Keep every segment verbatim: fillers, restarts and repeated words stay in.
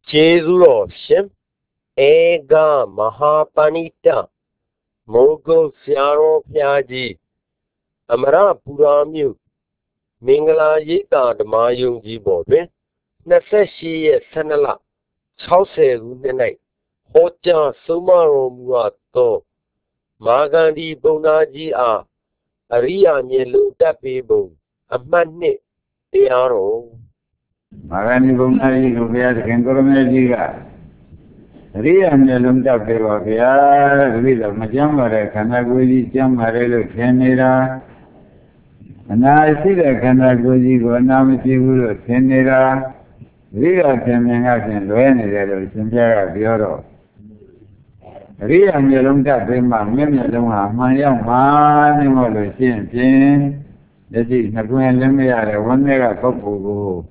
Jesulo Shim Ega Mahapanita Mogo Siaro Piaji Amara Puramu Mingala Yita the Mayung Jibo Naseshi Sanala Chause Night Hoja Sumaro Muato Magandi Bonaji A Aria Nielu Tapibo a Mani Tiaro Magani Bunaji Lubia Kengoromejiga Ria Nelum Tapevia, Vida Majamare, Kanaguji, Jamare, Kenera, and I see the Kanaguji, Gonamiti, Kenera, Ria Kemengas and Luene, Sinjara, Bioro. Ria Nelum Tapema, Memiluma, my young man, or the Shin, that is Naguan Lemia, one mega couple.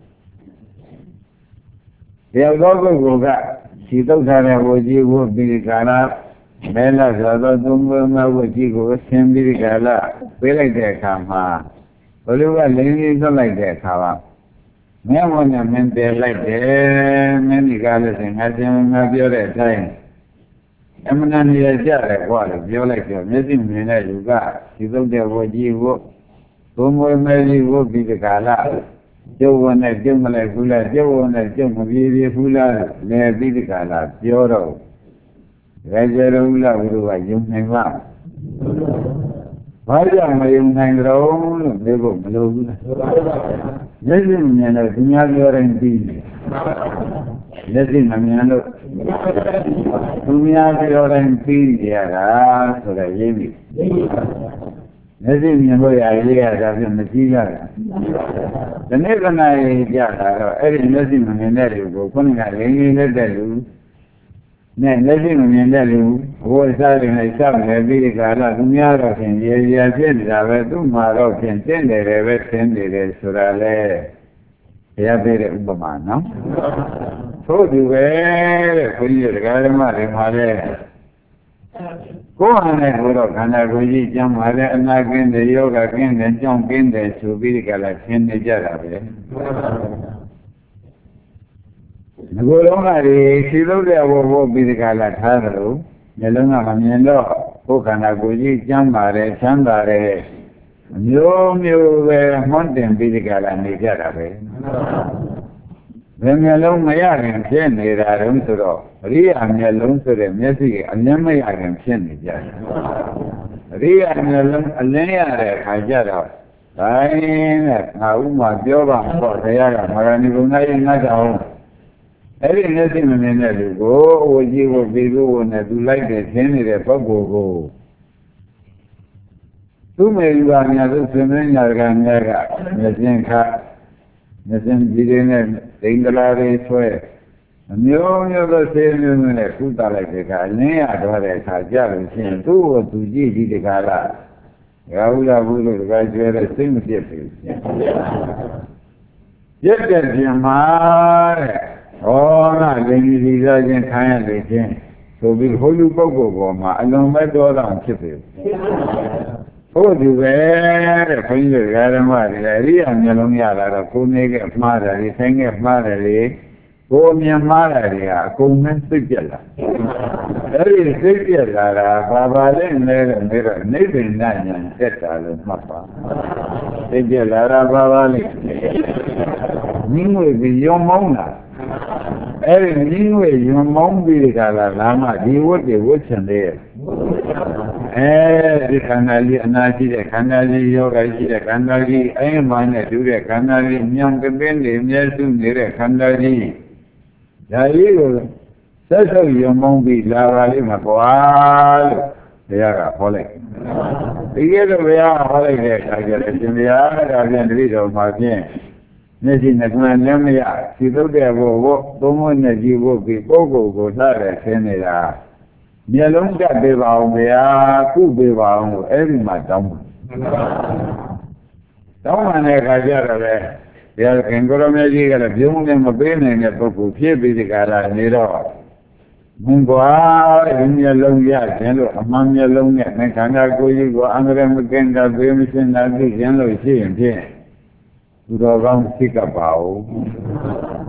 They are go back. Sito Sara Woji would be Gala, Bella Zada Dumba Woji go, Simbi Gala, be like that, Kama. Oliver Lady is like that, Kava. Men want a men there like that, many galas and had them have your time. Eminently a jar, what, you like your missing minute you got. Sito there Woji would, Dumbo Mary would be the Gala. Joe one at Jumala Hula, Joe one at Jumaviri Hula, Lea Vidicala, Pioro. Rajarula Uru, Jumneva. Why am I in Nangro? They go blue. Listen, you know, Tumia and Tea. Listen, I mean, Tumia and Tea, yeah, so that Jimmy. Nothing you know, idea that in the Tiga. The never night, yeah, every nothing on the Nelu, putting a lady in the Delu. Then nothing on the Nelu, who was having a son, a big gala, Tumiara, and the agenda, Tumaro, and tender, ever tended, Surale. They are very Ubama, no? So you were, when you regard my Go on and go up and I will eat jam and I can the yoga again and jump in there to be the galaxian the Jarabe. Go on, she wrote there will be the Galataro, Melona Maniendo, who can I go eat Jamare, Sandare, you were mountain be the Galan the Jarabe. When you alone my and send it, I don't know. Ria and alone to the music, and then my and send it. Ria and alone, and then I get out. I know my job for the Yaga, Marani Bunai, not home. Every nothing in the go, or you will be going to do like the Henry the Pogo go. Two may you are near the Semina Ganaga, the Zinka. Nothing didn't think the lady swear. And the only other thing in a food like the Galnea, I just seen two or two G. the Gala. Raula would graduate a thing with you. Yet, that's your man. Oh, not any desire kind of thing. So we'll hold you go, I know my daughter and keep it. Oh, you were a friend of Garamari, and Yalomia, Kuneg, Mother, Thing of Mother, go me a Malaria, Kuman Sigilla. Very Sigilla, Baba, and there, Nathan Nine, Teta, Mapa. Sigilla, Baba, Ningwe be your Mona. Every Ningwe, your mom be the Lama, he would be woods and there. Eh, the Canali, Nati, the Canali, Yoga, the Canali, I am one to the Canali, young Bendi, Nelson, the Canali. Dario, such a young monkey, Lara, Mapoal, they are a holiday. Together we are holiday, I get it in the art, I can read of my game. Nothing that man, Lemia, she told her, walk, don't want that you will be Bogo, go, Lara, Senera. Mielonga beba umea, ku beba every madam. Someone had a jar they are Kangoromaji and a young and a bin and a book of Pibicala Nero. Mungoa, in your long yard, among your long yard, and Kanga go you go under them again, that Bemission and the general see and here. To the wrong stick about.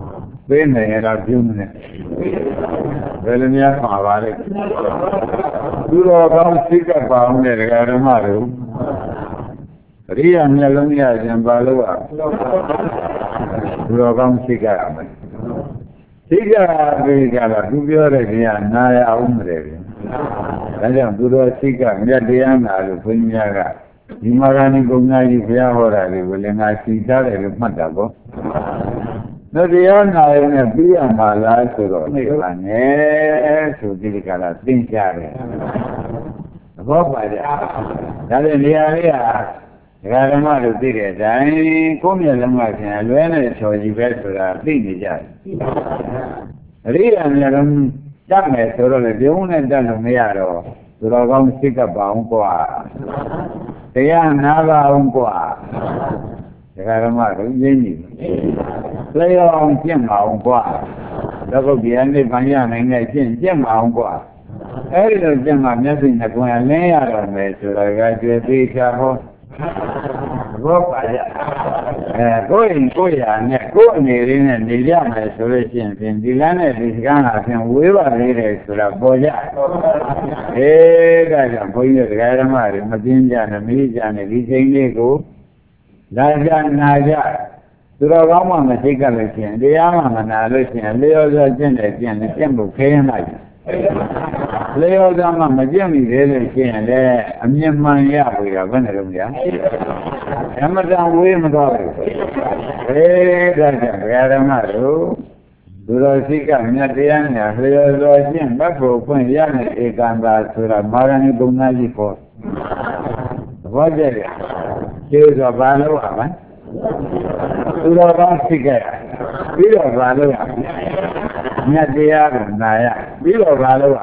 ပေးနေရတော့ပြုံးနေဘယ်လိုများမှာပါလဲသူတော်ကောင်းစိတ်ကပါအောင်တဲ့ဓမ္မတို့အရိယာမျက်လုံးရခြင်းပါလို့อ่ะသူတော်ကောင်းစိတ်ကရမယ်စိတ်ကပြီးကြတော့သူပြောတဲ့ခင်ကနာရအောင်မလဲဒါကြောင့်သူတော်စိတ်ကမြတ်တရားနာလို့ဘုန်းကြီးများကဒီမာဂဏီကုဏကြီးဘုရားဟောတာတွေကိုလည်းငါသိထားတယ်လို့မှတ်တာပေါ့။တရားနာရင်လည်းပြရမှာလားဆိုတော့နေပါနဲ့ဆိုဒီကလာသင်ကြတယ်။သဘောပါကြ။ဒါလည်းနေရာလေးကဒကာဓမ္မတို့သိတဲ့အတိုင်းကိုယ့်မျက်လုံးကခင်လွဲနဲ့ချော်ကြီးပဲဆိုတာသိနေကြတယ်။အရိယာမျက်လုံးတတ်မယ်ဆိုတော့လေပြုံးနဲ့တတ်လို့မရတော့သူတော်ကောင်းစိတ်ကပါအောင်กว่าတရားနာပါအောင်กว่าဒကာဓမ္မတို့ရင်းနေလျော်အောင်ကျင့်ပါအောင်กว่าလောကုတ္တရာနိဗ္ဗာန်ရနိုင်တဲ့ကျင့်ကျင့်ပါအောင်กว่าအဲဒီလိုကျင့်မှမျက်စိနဲ့ကိုယ်လင်းရတော့မယ်ဆိုတော့ကကျွေးသေးချာဟောဘောပါရအဲကိုယ်ရင်ကိုယ်ရနဲ့ကိုယ်အနေလေးနဲ့နေရမယ်ဆိုလို့ရှိရင်ဖြင့်ဒီလမ်းနဲ့ဒီစကားကဖြင့်ဝေးပါသေးတယ်ဆိုတာပေါ်ကြအေးဒါကြောင့်ဘုန်းကြီးတို့ဓမ္မတွေမပြင်းကြနဲ့မကြီးကြနဲ့ဒီချိန်လေးကိုလာကြနာကြသူတော်ကောင်းမှမသိကြလို့ရှိရင်တရားမှမနာလို့ရှိရင်လျော်စွာကျင့်တယ်ကျင့်တယ်ကျင့်ဖို့ခဲရင်လိုက်လျော်စွာမှမကျင့်မိသေးလို့ရှိရင်လည်းအမြင်မှန်ရပြီတော့ဘယ်နဲ့လုံးကြဓမ္မတန်ဝေးမတော်ဘူးအေးဒါကြောင့်ဘုရားဓမ္မတို့သူတော်ရှိကမြတ်တရားနဲ့လျော်စွာကျင့်ဘတ်ဖို့ဖွင့်ရတဲ့ဧကံတာဆိုတာမာရဏိကုဏကြီးပေါ်သဘောကျတယ်ကျေးဇူးပါလို့ပါမယ်သူတော်ကောင်းရှိခဲ့ပြီးတော့ပါလို့ရမြတ်တရားကိုနာရပြီးတော့ပါလို့ရ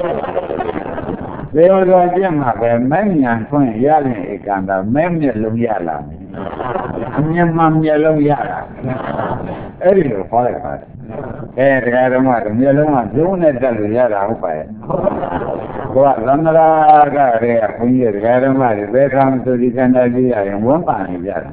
လေယောတော်ကျင့်မှာပဲမဉ္ဇဉ်ဖွင့်ရတဲ့ဧကံတာမဲမျက်လုံးရလာမယ်အမြင်မှမျက်လုံးရလာအဲ့ဒီလိုဟောလိုက်ပါတယ်အဲတရားဓမ္မတို့မျက်လုံးကကျုံးနဲ့တက်လို့ရတာဟုတ်ပါရဲ့ဘုရားလန္ဒရာကရေဘုန်းကြီးတရားဓမ္မတွေဘယ်ခံဆိုဒီခန္ဓာကြီးရရင်ဝန်ပါနေကြတာ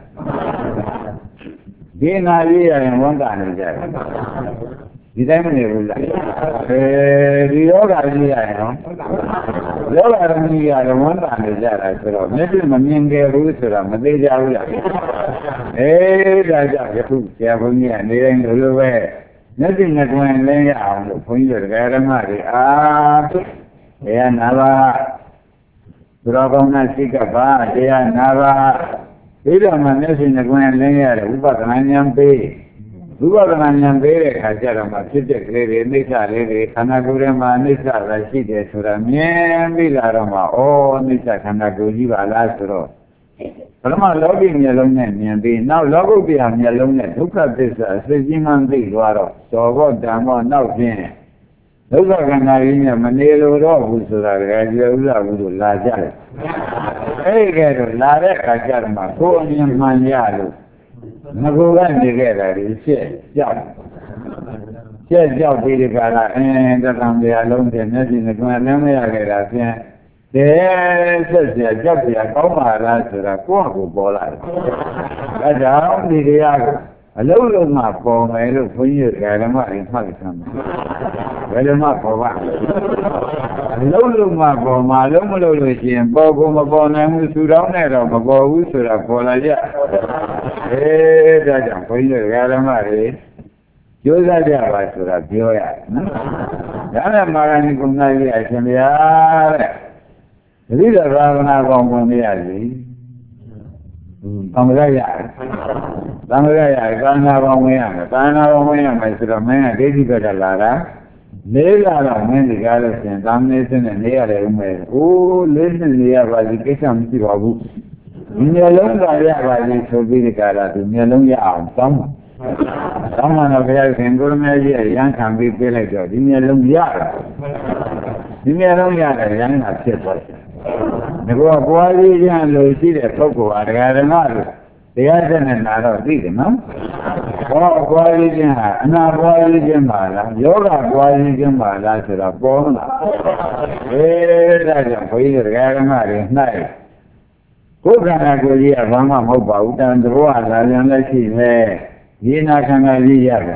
ဒီနာကြီးရရင်ဝန်ပါနေကြတယ်ဒီတိုင်းမနေဘူးလားအဲဒီယောဂကြီးရရင်နော်ယောဂရမကြီးရရင်ဝန်ပါနေကြတာဆိုတော့မျက်စိမမြင်ကြဘူးဆိုတာမသေးကြဘူးလားအဲဒါကြောင့်ယခုဆရာဘုန်းကြီးကနေတိုင်းလိုလိုပဲမျက်စိနဲ့တွင်လင်းရအောင်လို့ဘုန်းကြီးတို့တရားဓမ္မတွေအားတရားနာပါဘုရားကောင်းတဲ့စိတ်ကပါတရားနာပါဒီတော့မှမျက်စိနဲ့တွင်လင်းရတဲ့ဥပဒနာဉာဏ်ပေးဥပဒနာဉာဏ်ပေးတဲ့အခါကျတော့မှဖြစ်တဲ့ကလေးတွေအိဋ္ဌလေးတွေခန္ဓာကိုယ်ထဲမှာအိဋ္ဌသာရှိတယ်ဆိုတာမြင်ပြီးလာတော့မှဩအိဋ္ဌခန္ဓာကိုယ်ကြီးပါလားဆိုတော့ပရမလောကီမျက်လုံးနဲ့မြင်ပြီးနောက်လောကုတ္တရာမျက်လုံးနဲ့ဒုက္ခသစ္စာအစစ်ကြီးမှန်းသိသွားတော့သောဘောဓမ္မောနောက်ဖြင့်ဒုက္ခခန္ဓာကြီးနဲ့မနေလို့တော့ဘူးဆိုတာကကျေဥလာဘူးလို့လာကြတယ်အဲ့ဒီကဲတော့လာတဲ့အခါကျတော့မှကိုယ်အမြင်မှန်ရလို့ငကိုယ်ကနေခဲ့တာဒီရှက်ကြောက်ရှက်ကြောက်ပြီးဒီကလာအင်းတသံတရားလုံးဖြင့်မျက်စိနဲ့တွင်လည်းမရခဲ့တာဖြင့်တဲ့ဆက်စရာကြောက်စရာကောင်းပါလားဆိုတာကိုယ့်အကိုပေါ်လာတယ်။အဲဒါကြောင့်ဒီတရားကိုအလုံးလုံးမှပေါ်မယ်လို့ဘုန်းကြီးဓမ္မတွေမှတ်ထားတယ်။ဘယ်လိုမှပေါ်ပါ့။အလုံးလုံးမှပေါ်မှာလုံးမလို့လို့ရှိရင်ပေါ်ကိုမပေါ်နိုင်ဘူးသူတော်နဲ့တော့မပေါ်ဘူးဆိုတာပေါ်လာကြ။အဲဒါကြောင့်ဘုန်းကြီးဓမ္မတွေကျိုးစားကြပါဆိုတာပြောရတယ်နော်။ဒါနဲ့မာဂဏီကုဏကြီးအရှင်ဗျာတဲ့။ဒီလိုသာသနာကောင်းဝင်ရစီ။သံဃာရ။သံဃာရကာနာကောင်းဝင်ရမယ်။ကာနာကောင်းဝင်ရမယ်ဆိုတော့မင်းကဒိဋ္ဌိကတလာတာလေးလာတော့မင်းဒီကားလို့ရှင်သာမဏေစနဲ့နေရတယ်ဦးမယ်။အိုးလေးစနေရပါလိကိစ္စမရှိပါဘူး။ဒီမျိုးလုံးကရပါလိဆိုပြီးဒီကားလာဒီမျိုးလုံးရအောင်တောင်းပါ။တောင်းမှတော့ဘုရားရှင်ကိုရမကြီးရန်ခံပြီးပြလိုက်တော့ဒီမျိုးလုံးရတယ်။ဒီမျိုးလုံးရတယ်ရန်ကဖြစ်သွားတယ်။ဒီကောပွားကြီးကျန်လို့ရှိတဲ့ပုဂ္ဂိုလ်ဟာတရားဓမ္မလို့တရားစနဲ့နာတော့သိတယ်နော်။ဘောပွားကြီးကျန်ဟာအနာပွားကြီးကျန်ပါလား။ယောဂပွားကြီးကျန်ပါလားဆိုတော့ပေါ်လာ။အဲဒါကြောင့်ဘုန်းကြီးတရားဓမ္မတွေ၌ကိုယ်ခန္ဓာကိုယ်ကြီးကဘာမှမဟုတ်ပါဘူး။တန်သဘောဟာလာပြန်လက်ရှိပဲ။ဒီနာခန္ဓာကြီးရတယ်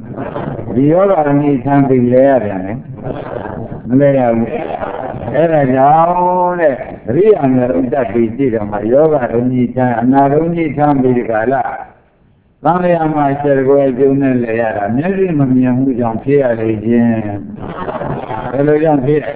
ဒီယောဂအနိသံပြီးလဲရတယ်လေမလဲရဘူးအဲ့ဒါကြောင့်တဲ့ရိယာနဲ့ဥဒ္ဒပြီးကြည့်တယ်မှာယောဂအနိသံအနာရုံးကြီးသံပြီးဒီကလာသံဃာမှာစေကွယ်ကျုံနဲ့လဲရတာမျက်စိမမြင်မှုကြောင့်ဖြစ်ရလေခြင်းဘယ်လိုကြောင့်ဖြစ်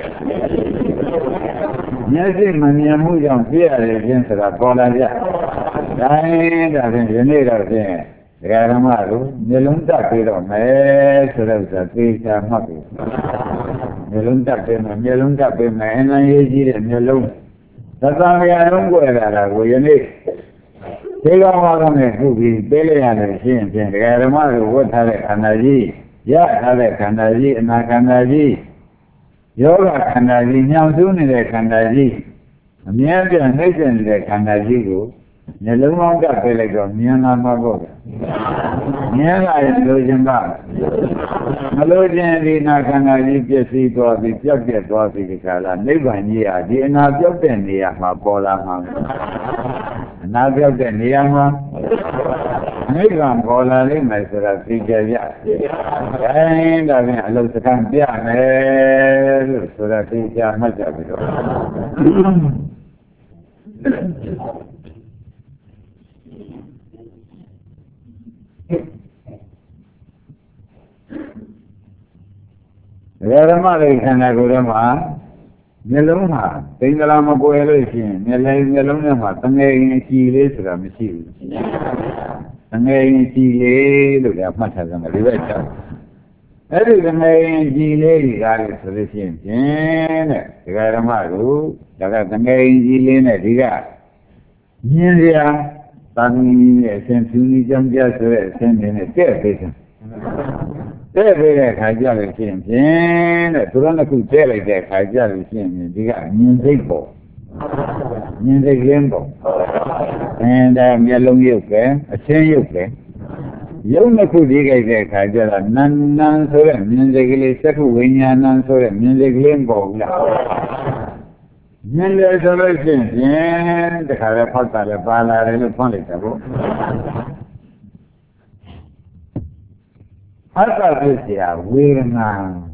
မျက်စိမမြင်မှုကြောင့်ဖြစ်ရလေခြင်းဆိုတာပေါ်လာကြတိုင်းဒါဖြင့်ယနေ့တော့ဖြင့်ဒကာဓမ္မတို့မျိုးလုံးတက်ပြီးတော့မယ်ဆိုတော့ဆိုသေချာမှတ်ပြီမျိုးလုံးတက်ပြီးမယ်မျိုးလုံးတက်ပြီးမယ်အနန္ရေးကြီးတဲ့မျိုးလုံးသတ္တဝါလုံးကိုရတာကိုယနေ့ဒီကောင်ပါတော့နဲ့ခုပြီးပေးလိုက်ရတယ်ရှင်းဖြင့်ဒကာဓမ္မတို့ဝတ်ထားတဲ့ခန္ဓာကြီးရထားတဲ့ခန္ဓာကြီးအနာခန္ဓာကြီးယောဂခန္ဓာကြီးညှောင်ဆူးနေတဲ့ခန္ဓာကြီးအမြဲတမ်းနှိမ့်ဆက်နေတဲ့ခန္ဓာကြီးကိုနှလုံးပေါင်းကပေးလိုက်တော့မြင်လာမှာပေါ့ဗျာမြင်လာရင်လိုချင်ပါမလိုချင်ဒီနာခန္ဓာကြီးပြည့်စည်သွားပြီးပြောက်ပြက်သွားပြီးဒီကလာနိဗ္ဗာန်ကြီးဟာဒီအနာပြောက်တဲ့နေရာမှာပေါ်လာမှာအနာပြောက်တဲ့နေရာမှာနိဗ္ဗာန်ပေါ်လာလိမ့်မယ်ဆိုတာသိကြရအဲဒါဖြင့်အလုစကံပြမယ်လို့ဆိုတာသိကြမှတ်ကြပြီတော့ဓမ္မလေးခန္ဓာကိုယ်ထဲမှာမျက်လုံးမှာသိင်္ဂလာမကွယ်လို့ရှိရင်မျက်လုံးမျက်လုံးထဲမှာတငယ်ရင်ကြည်လေးဆိုတာမရှိဘူးတငယ်ရင်ကြည်လေးလို့လည်းမှတ်ထားကြမှာဒီဘက်ကျအဲ့ဒီတငယ်ရင်ကြည်လေးကြီးကားလို့ဆိုလို့ရှိရင်ဖြင့်တဲ့ဒကာဓမ္မတို့ဒါကတငယ်ရင်ကြည်လေးနဲ့ဒီကမြင်ရတာတန်ကြီးရဲ့အစဉ်ဖြူကြီးကြောင့်ပြဆိုတဲ့အစဉ်တွေနဲ့တဲ့ပေးတယ်တဲ့ပေးတဲ့ခါကြလို့ရှိရင်ဖြင့်တဲ့သူတို့ကခုတဲ့လိုက်တဲ့ခါကြလို့ရှိရင်ဒီကမြင်စိတ်ပေါ်မြင်စိတ်ကင်းပေါ်အင်းဒါမျက်လုံးရုပ်ပဲအချင်းရုပ်ပဲရုပ်နှစ်ခုဒီကြိုက်တဲ့ခါကြတော့နန်းနန်းဆိုတဲ့မြင်စိတ်ကလေးသက္ကုဝိညာဏဆိုတဲ့မြင်စိတ်ကလေးပေါ်ဘူးလားမြင်တယ်ဆိုလို့ရှိရင်တခါလဲဖောက်တာလဲပါလာတယ်လို့ဖွင့်လိုက်တာပေါ့အတ္တဖြစ်เสียဝေဒနာ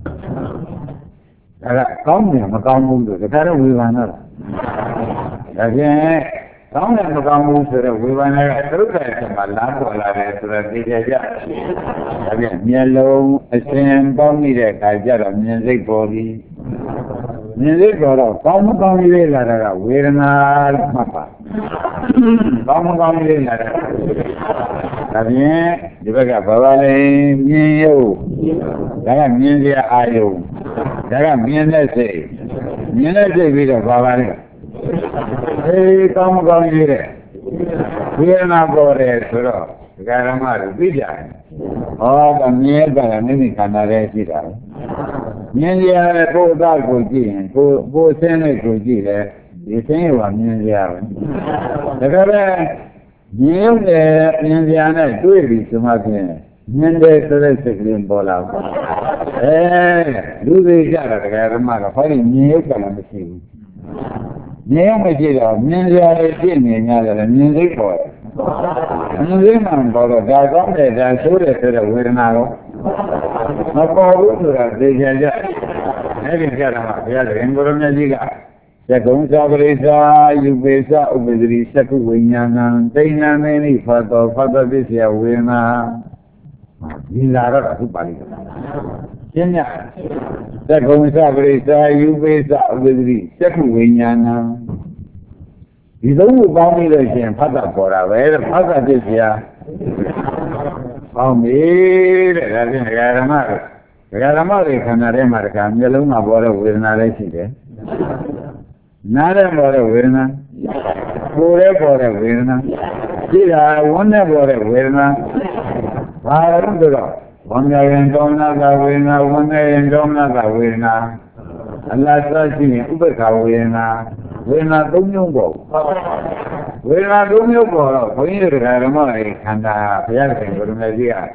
ဒါကကောင်းတယ်မကောင်းဘူးလို့ဒါကြတော့ဝေဘာနာလားဒါဖြင့်ကောင်းတယ်မကောင်းဘူးဆိုတော့ဝေဘာနာကသုဒ္ဓရဲ့မှာလာပေါ်လာတယ်ဆိုတော့သိကြကြဒါဖြင့်မျက်လုံးအစဉ်ပေါင်းနေတဲ့အခါကျတော့မြင်စိတ်ပေါ်ပြီးမြင်စိတ်ပေါ်တော့ကောင်းမကောင်းလေးလာတာကဝေဒနာလို့မှတ်ပါကောင်းမကောင်းလေးလာတာဒါဖြင့်ဒီဘက်ကဘာပါလဲမြင်ရုပ်ဒါကမြင်စရာအာယုံဒါကမြင်တဲ့စိတ်မြင်တဲ့စိတ်ပြီးတော့ဘာပါလဲအေးကောင်းမကောင်းလေးတဲ့ဝေဒနာပေါ်တယ်ဆိုတော့ဒကာရမတို့သိကြတယ်ဟောကမြင်တာကမိမိခန္ဓာထဲရှိတာမြင်ရတဲ့ကိုယ်သားကိုကြည့်ရင်ကိုယ်ကိုယ်ဆင်းလေးကိုကြည့်တယ်ဒီဆင်းရဲကမြင်ရပဲဒါကြတဲ့မြင်ရုံနဲ့မြင်စရာနဲ့တွေ့ပြီဆိုမှဖြင့်မြင်တဲ့ဆိုတဲ့စိတ်ကလေးပေါ်လာဘူးအဲလူတွေကြတာတရားဓမ္မကဟောဒီမြင်ရုပ်ကလည်းမရှိဘူးမြင်ရုပ်မရှိတော့မြင်စရာတွေပြည့်နေကြတယ်မြင်စိတ်ပေါ်တယ်မြင်စိတ်မှပေါ်တော့ဒါကောင်းတယ်ဒါဆိုးတယ်ဆိုတဲ့ဝေဒနာတော့မပေါ်ဘူးဆိုတာသိကြကြအဲ့ဒီကြတာမှာဘုရားရှင်ကိုရမကြီးကသကုံသာပရိသယူပေသဥပဒတိသကုဝိညာဏံတိဏ္ဏမေနိဖတ်တော်ဖတ်တော်ပစ္စယဝေဒနာဒီလာတော့အခုပါဠိတော်ရှင်းညသကုံသာပရိသယူပေသဥပဒတိသကုဝိညာဏံဒီသုံးခုပေါင်းပြီးလို့ရှိရင်ဖတ်တာပေါ်တာပဲတဲ့ဖတ်တာပစ္စယပေါင်းပြီတဲ့ဒါဖြင့်ဒကာဓမ္မတို့ဒကာဓမ္မတွေခန္ဓာထဲမှာတခါမျက်လုံးမှာပေါ်တဲ့ဝေဒနာလည်းရှိတယ်နားထဲပေါ်တဲ့ဝေဒနာကိုယ်ထဲပေါ်တဲ့ဝေဒနာရှိတာဝန်းထဲပေါ်တဲ့ဝေဒနာဘာလို့ဆိုတော့ဝန်းထဲရင်ကောင်းနာကဝေဒနာဝန်းထဲရင်ကောင်းနာကဝေဒနာအလားသရှိရင်ဥပ္ပခာဝေဒနာဝေဒနာသုံးမျိုးပေါ့ဝေဒနာသုံးမျိုးပေါ်တော့ဘုန်းကြီးတို့ဓမ္မတွေခန္ဓာဘုရားရှင်ကိုယ်တော်ကြီးက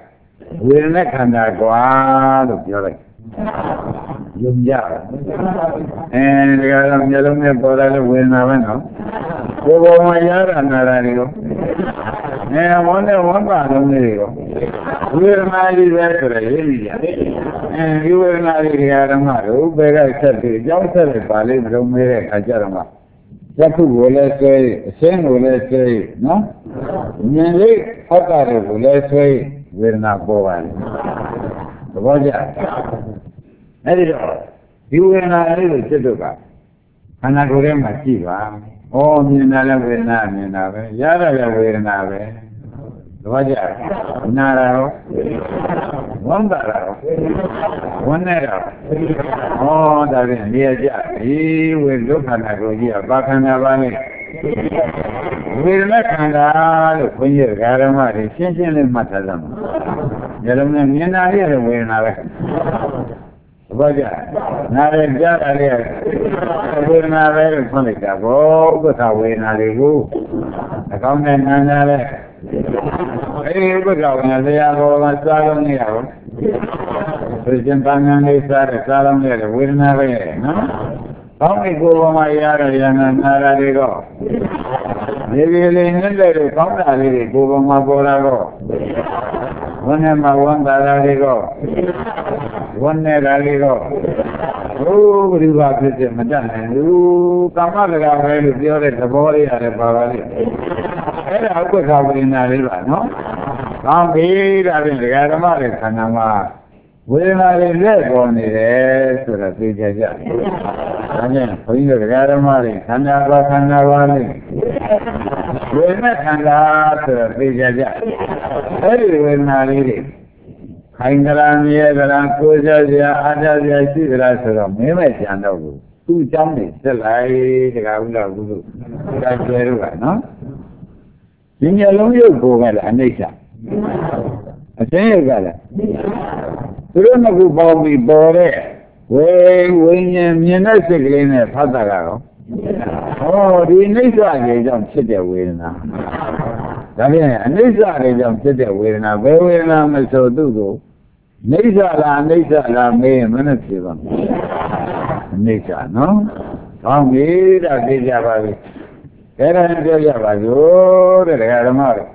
ဝေဒနာခန္ဓာကွာလို့ပြောလိုက်ယုံကြအဲဒီကတော့မျိုးလုံးနဲ့ပေါ်လာတဲ့ဝေဒနာပဲနော်ကိုယ်ပေါ်မှာရတာနာတာတွေကိုအဲဝန်းနဲ့ဝန်းပါလုံးလေးတွေကိုဝေဒနာကြီးပဲဆိုရရေးကြအဲဒီဝေဒနာကြီးတွေကဓမ္မတို့ဘယ်ကဆက်ပြီးအကြောင်းဆက်လိုက်ပါလိမ့်မလို့မေးတဲ့အခါကျတော့မှသက္ခုကိုလည်းဆွဲအရှင်းကိုလည်းဆွဲနော်ဉာဏ်လေးဟောတာတွေကိုလည်းဆွဲဝေဒနာပေါ်ပါလေသဘောကျအဲ့ဒီတော့ဒီဝေဒနာလေးကိုစိတ်တို့ကခန္ဓာကိုယ်ထဲမှာရှိပါဩမြင်တာလည်းဝေဒနာမြင်တာပဲရတာလည်းဝေဒနာပဲသဘောကျနာတာရောဝမ်းသာတာရောဝမ်းနေတာဩဒါဖြင့်နေရာကျဒီဝေဒုက္ခနာကိုကြီးကဘာခန္ဓာပါလဲဝေဒနာခန္ဓာလို့ခွင့်ရဓမ္မတွေရှင်းရှင်းလေးမှတ်ထားကြမှာညလုံးနဲ့မြင်တာရတဲ့ဝေဒနာပဲဘာကြနားရကြတာလေဝေဒနာပဲလို့ဖွင့်လိုက်တာဘောဥပ္ပခဝေဒနာတွေကိုအကောင်းနဲ့နားနားလဲအဲဒီဥပ္ပခဝေဒနာတရားဘောမှာစားလို့နေရဘူးဆိုရင်ပန်းငန်းလေးစားတဲ့စားလို့နေတဲ့ဝေဒနာပဲနော်ကောင်းပြီကိုယ်ပေါ်မှာရတဲ့ရဟနာနာတာတွေတော့ဒီဒီလေးနဲ့တဲ့ကောင်းတာလေးတွေကိုယ်ပေါ်မှာပေါ်လာတော့ဝန်းနဲ့မှာဝန်းတာလေးတော့ဝန်းနေတာလေးတော့ဟိုးဘုရားဖြစ်ဖြစ်မတတ်နိုင်ဘူးကာမတကာပဲလို့ပြောတဲ့သဘောလေးရတယ်ပါပါလိမ့်အဲ့ဒါဥပ္ပခဝေဒနာလေးပါနော်ကောင်းပြီဒါဖြင့်ဒကာဓမ္မတွေခန္ဓာမှာဝေဒနာတွေလက်ပေါ်နေတယ်ဆိုတော့သိကြကြတယ်။ဒါကြောင့်ဘုန်းကြီးတို့ဒကာဓမ္မတွေခန္ဓာပါခန္ဓာပါလေးဝေဒနာခန္ဓာဆိုတော့သိကြကြ။အဲဒီဝေဒနာလေးတွေခိုင်ကြလားမြဲကြလားကိုယ်ကြစရာအားကြစရာရှိကြလားဆိုတော့မင်းမဲ့ကြံတော့ဘူး။သူ့အကြောင်းတွေဆက်လိုက်ဒကာဥလာကုလို့ဒါကျွဲတို့ကနော်။ဒီမျက်လုံးရုပ်ကိုပဲလားအနိစ္စ။အစင်းရုပ်ကလည်းသူတို့ကပေါင်းပြီးပေါ်တဲ့ဝေဝိညာဉ်မြင်တဲ့စိတ်ကလေးနဲ့ဖတ်တာကတော့ဟောဒီအိဋ္ဌရေကြောင့်ဖြစ်တဲ့ဝေဒနာဒါဖြင့်အနိစ္စရေကြောင့်ဖြစ်တဲ့ဝေဒနာဘယ်ဝေဒနာမဆိုသူ့ကိုအိဋ္ဌလားအိဋ္ဌလားမေးရင်မနဲ့ဖြေပါမယ်အိဋ္ဌနော်ကောင်းပြီဒါသိကြပါပြီအဲ့ဒါပြောကြပါစို့တဲ့ဒကာဓမ္မတွေ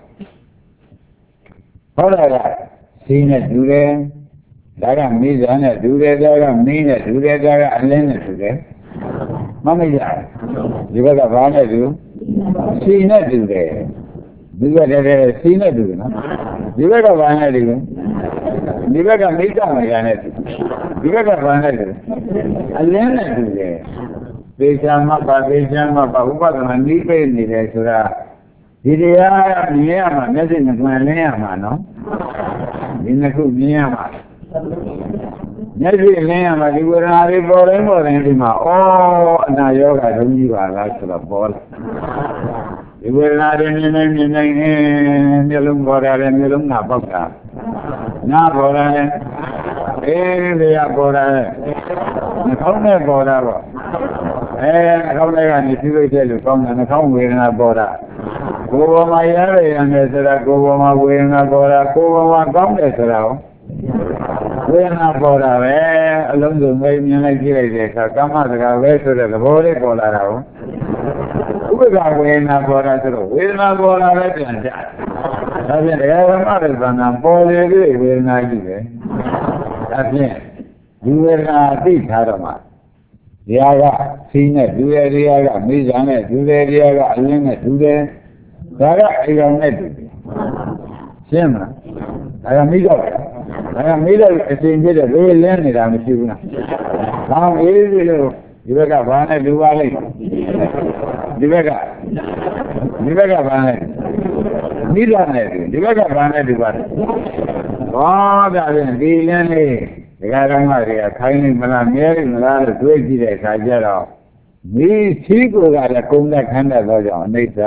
ဟောတာကရှင်းနဲ့တူတယ်ဒါကမိဇာနဲ့ဒူတယ်ဒါကမင်းနဲ့ဒူတယ်ဒါကအလင်းနဲ့ဒူတယ်မမရဒီဘက်ကဘာနဲ့ဒူစီနဲ့ဒူတယ်ဒီဘက်ကတည်းကစီနဲ့ဒူတယ်နော်ဒီဘက်ကဘာနဲ့ဒူဒီဘက်ကမိဇာမရနဲ့ဒူဒီဘက်ကဘာနဲ့ဒူအလင်းနဲ့ဒူတယ်သေချာမှပါသေချာမှပါဥပဒနာနိပိနေတယ်ဆိုတာဒီတရားမြင်ရမှာမျက်စိနဲ့မှန်လင်းရမှာနော်ဒီနှစ်ခုမြင်ရမှာမျက်စိလင်းရမှာဒီဝေဒနာတွေပေါ်တိုင်းပေါ်တိုင်းဒီမှာဩအနာယောဂဒုံကြီးပါလားဆိုတော့ပေါ်လာဒီဝေဒနာတွေမြင်နေမြင်နေမျက်လုံးပေါ်ရတယ်မျက်လုံးနာပေါက်တာနားပေါ်ရတယ်အေးဒီကပေါ်ရတယ်နှာခေါင်းနဲ့ပေါ်တာပေါ့အဲနှာခေါင်းထဲကနေသိလို့တဲ့လူကောင်းတယ်နှာခေါင်းဝေဒနာပေါ်တာကိုယ်ပေါ်မှာရရရတယ်ဆိုတာကိုယ်ပေါ်မှာဝေဒနာပေါ်တာကိုယ်ပေါ်မှာကောင်းတယ်ဆိုတာဝေဒနာပေါ်တာပဲအလုံးစုံပဲမြင်လိုက်ကြည့်လိုက်တဲ့အခါကာမစကားပဲဆိုတဲ့သဘောလေးပေါ်လာတာကိုဥပ္ပခဝေဒနာပေါ်တာဆိုတော့ဝေဒနာပေါ်လာပဲပြန်ကြဒါဖြင့်တရားဓမ္မတွေဗန္နာပေါ်လေပြီးဝေဒနာကြီးပဲဒါဖြင့်ဒီဝေဒနာသိထားတော့မှတရားကစီးနဲ့ဒူရတရားကမိဇာနဲ့ဒူရတရားကအလင်းနဲ့ဒူတယ်ဒါကအယောင်နဲ့ဒူတယ်ရှင်းမလားဒါကမိတော့ဒါကမိတော့အစဉ်ဖြစ်တဲ့ဘေးလင်းနေတာမရှိဘူးလား။ကောင်းအေးဒီလိုဒီဘက်ကဘာနဲ့ဒူပါလိုက်ဒီဘက်ကဒီဘက်ကဘာနဲ့မိတော့နဲ့ဒီဘက်ကဘာနဲ့ဒူပါလိုက်။ဘောဒါဖြင့်ဒီလင်းလေးဒကာဓမ္မတွေကခိုင်းနေမလားမြဲနေမလားလို့တွေးကြည့်တဲ့အခါကျတော့မိသီးကိုယ်ကလည်းကုန်းတဲ့ခန်းတဲ့သောကြောင့်အနိစ္စ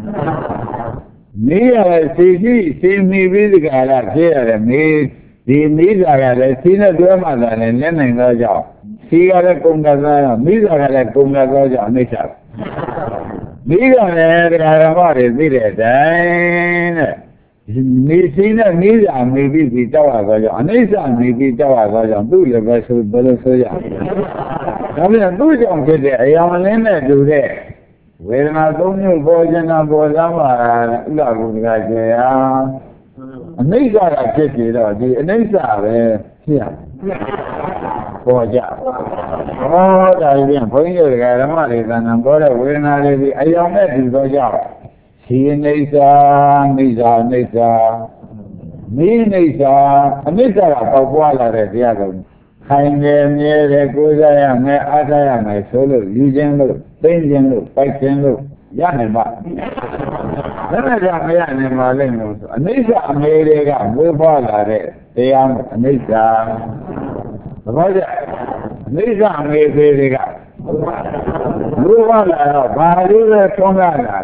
မိရတဲ့စီစီစီမိပြီးဒီကရာဖြစ်ရတယ်မိဒီမိစာကလည်းစီနဲ့တွဲမှသာလည်းလက်နိုင်သောကြောင့်စီကလည်းကုန်းတဲ့သောကြောင့်မိစာကလည်းကုန်းတဲ့သောကြောင့်အနိစ္စမိကလည်းဒကာဓမ္မတွေသိတဲ့အတိုင်းတဲ့နေစင်းနဲ့နေစာနေပြီးပြီးတောက်ရတော့ကြောင့်အိဋ္ဌနေပြီးတောက်ရတော့ကြောင့်သူ့လည်းပဲဆိုဘယ်လိုဆိုရဒါပြန်သူ့ကြောင့်ဖြစ်တဲ့အယောင်လင်းနဲ့တူတဲ့ဝေဒနာသုံးမျိုးပေါ်ခြင်းနာပေါ်သားမှာဥလာကုကကျေဟာအနိစ္စကဖြစ်ပြီးတော့ဒီအနိစ္စပဲဖြစ်ရပေါ်ကြဟောဒါပြန်ဘုန်းကြီးတို့ဓမ္မတွေသံဃာပေါ်တဲ့ဝေဒနာတွေဒီအယောင်နဲ့တူတော့ကြောင့်ဒီအနိစ္စမိစ္ဆာအနိစ္စမိအနိစ္စအနိစ္စကပေါက်ပွားလာတဲ့တရားကုန်ခိုင်တယ်မြဲတယ်ကိုးစားရမယ်အားထားရမယ်ဆိုလို့ယူခြင်းလို့သိခြင်းလို့ပိုက်ခြင်းလို့ရနိုင်ပါဒါနဲ့ကြောင့်မရနိုင်ပါလိမ့်လို့ဆိုအနိစ္စအမေတွေကမွေးဖွားလာတဲ့တရားအနိစ္စသဘောကျအနိစ္စအမေတွေကမွေးဖွားလာတော့ဘာလို့လဲထုံးလာတာ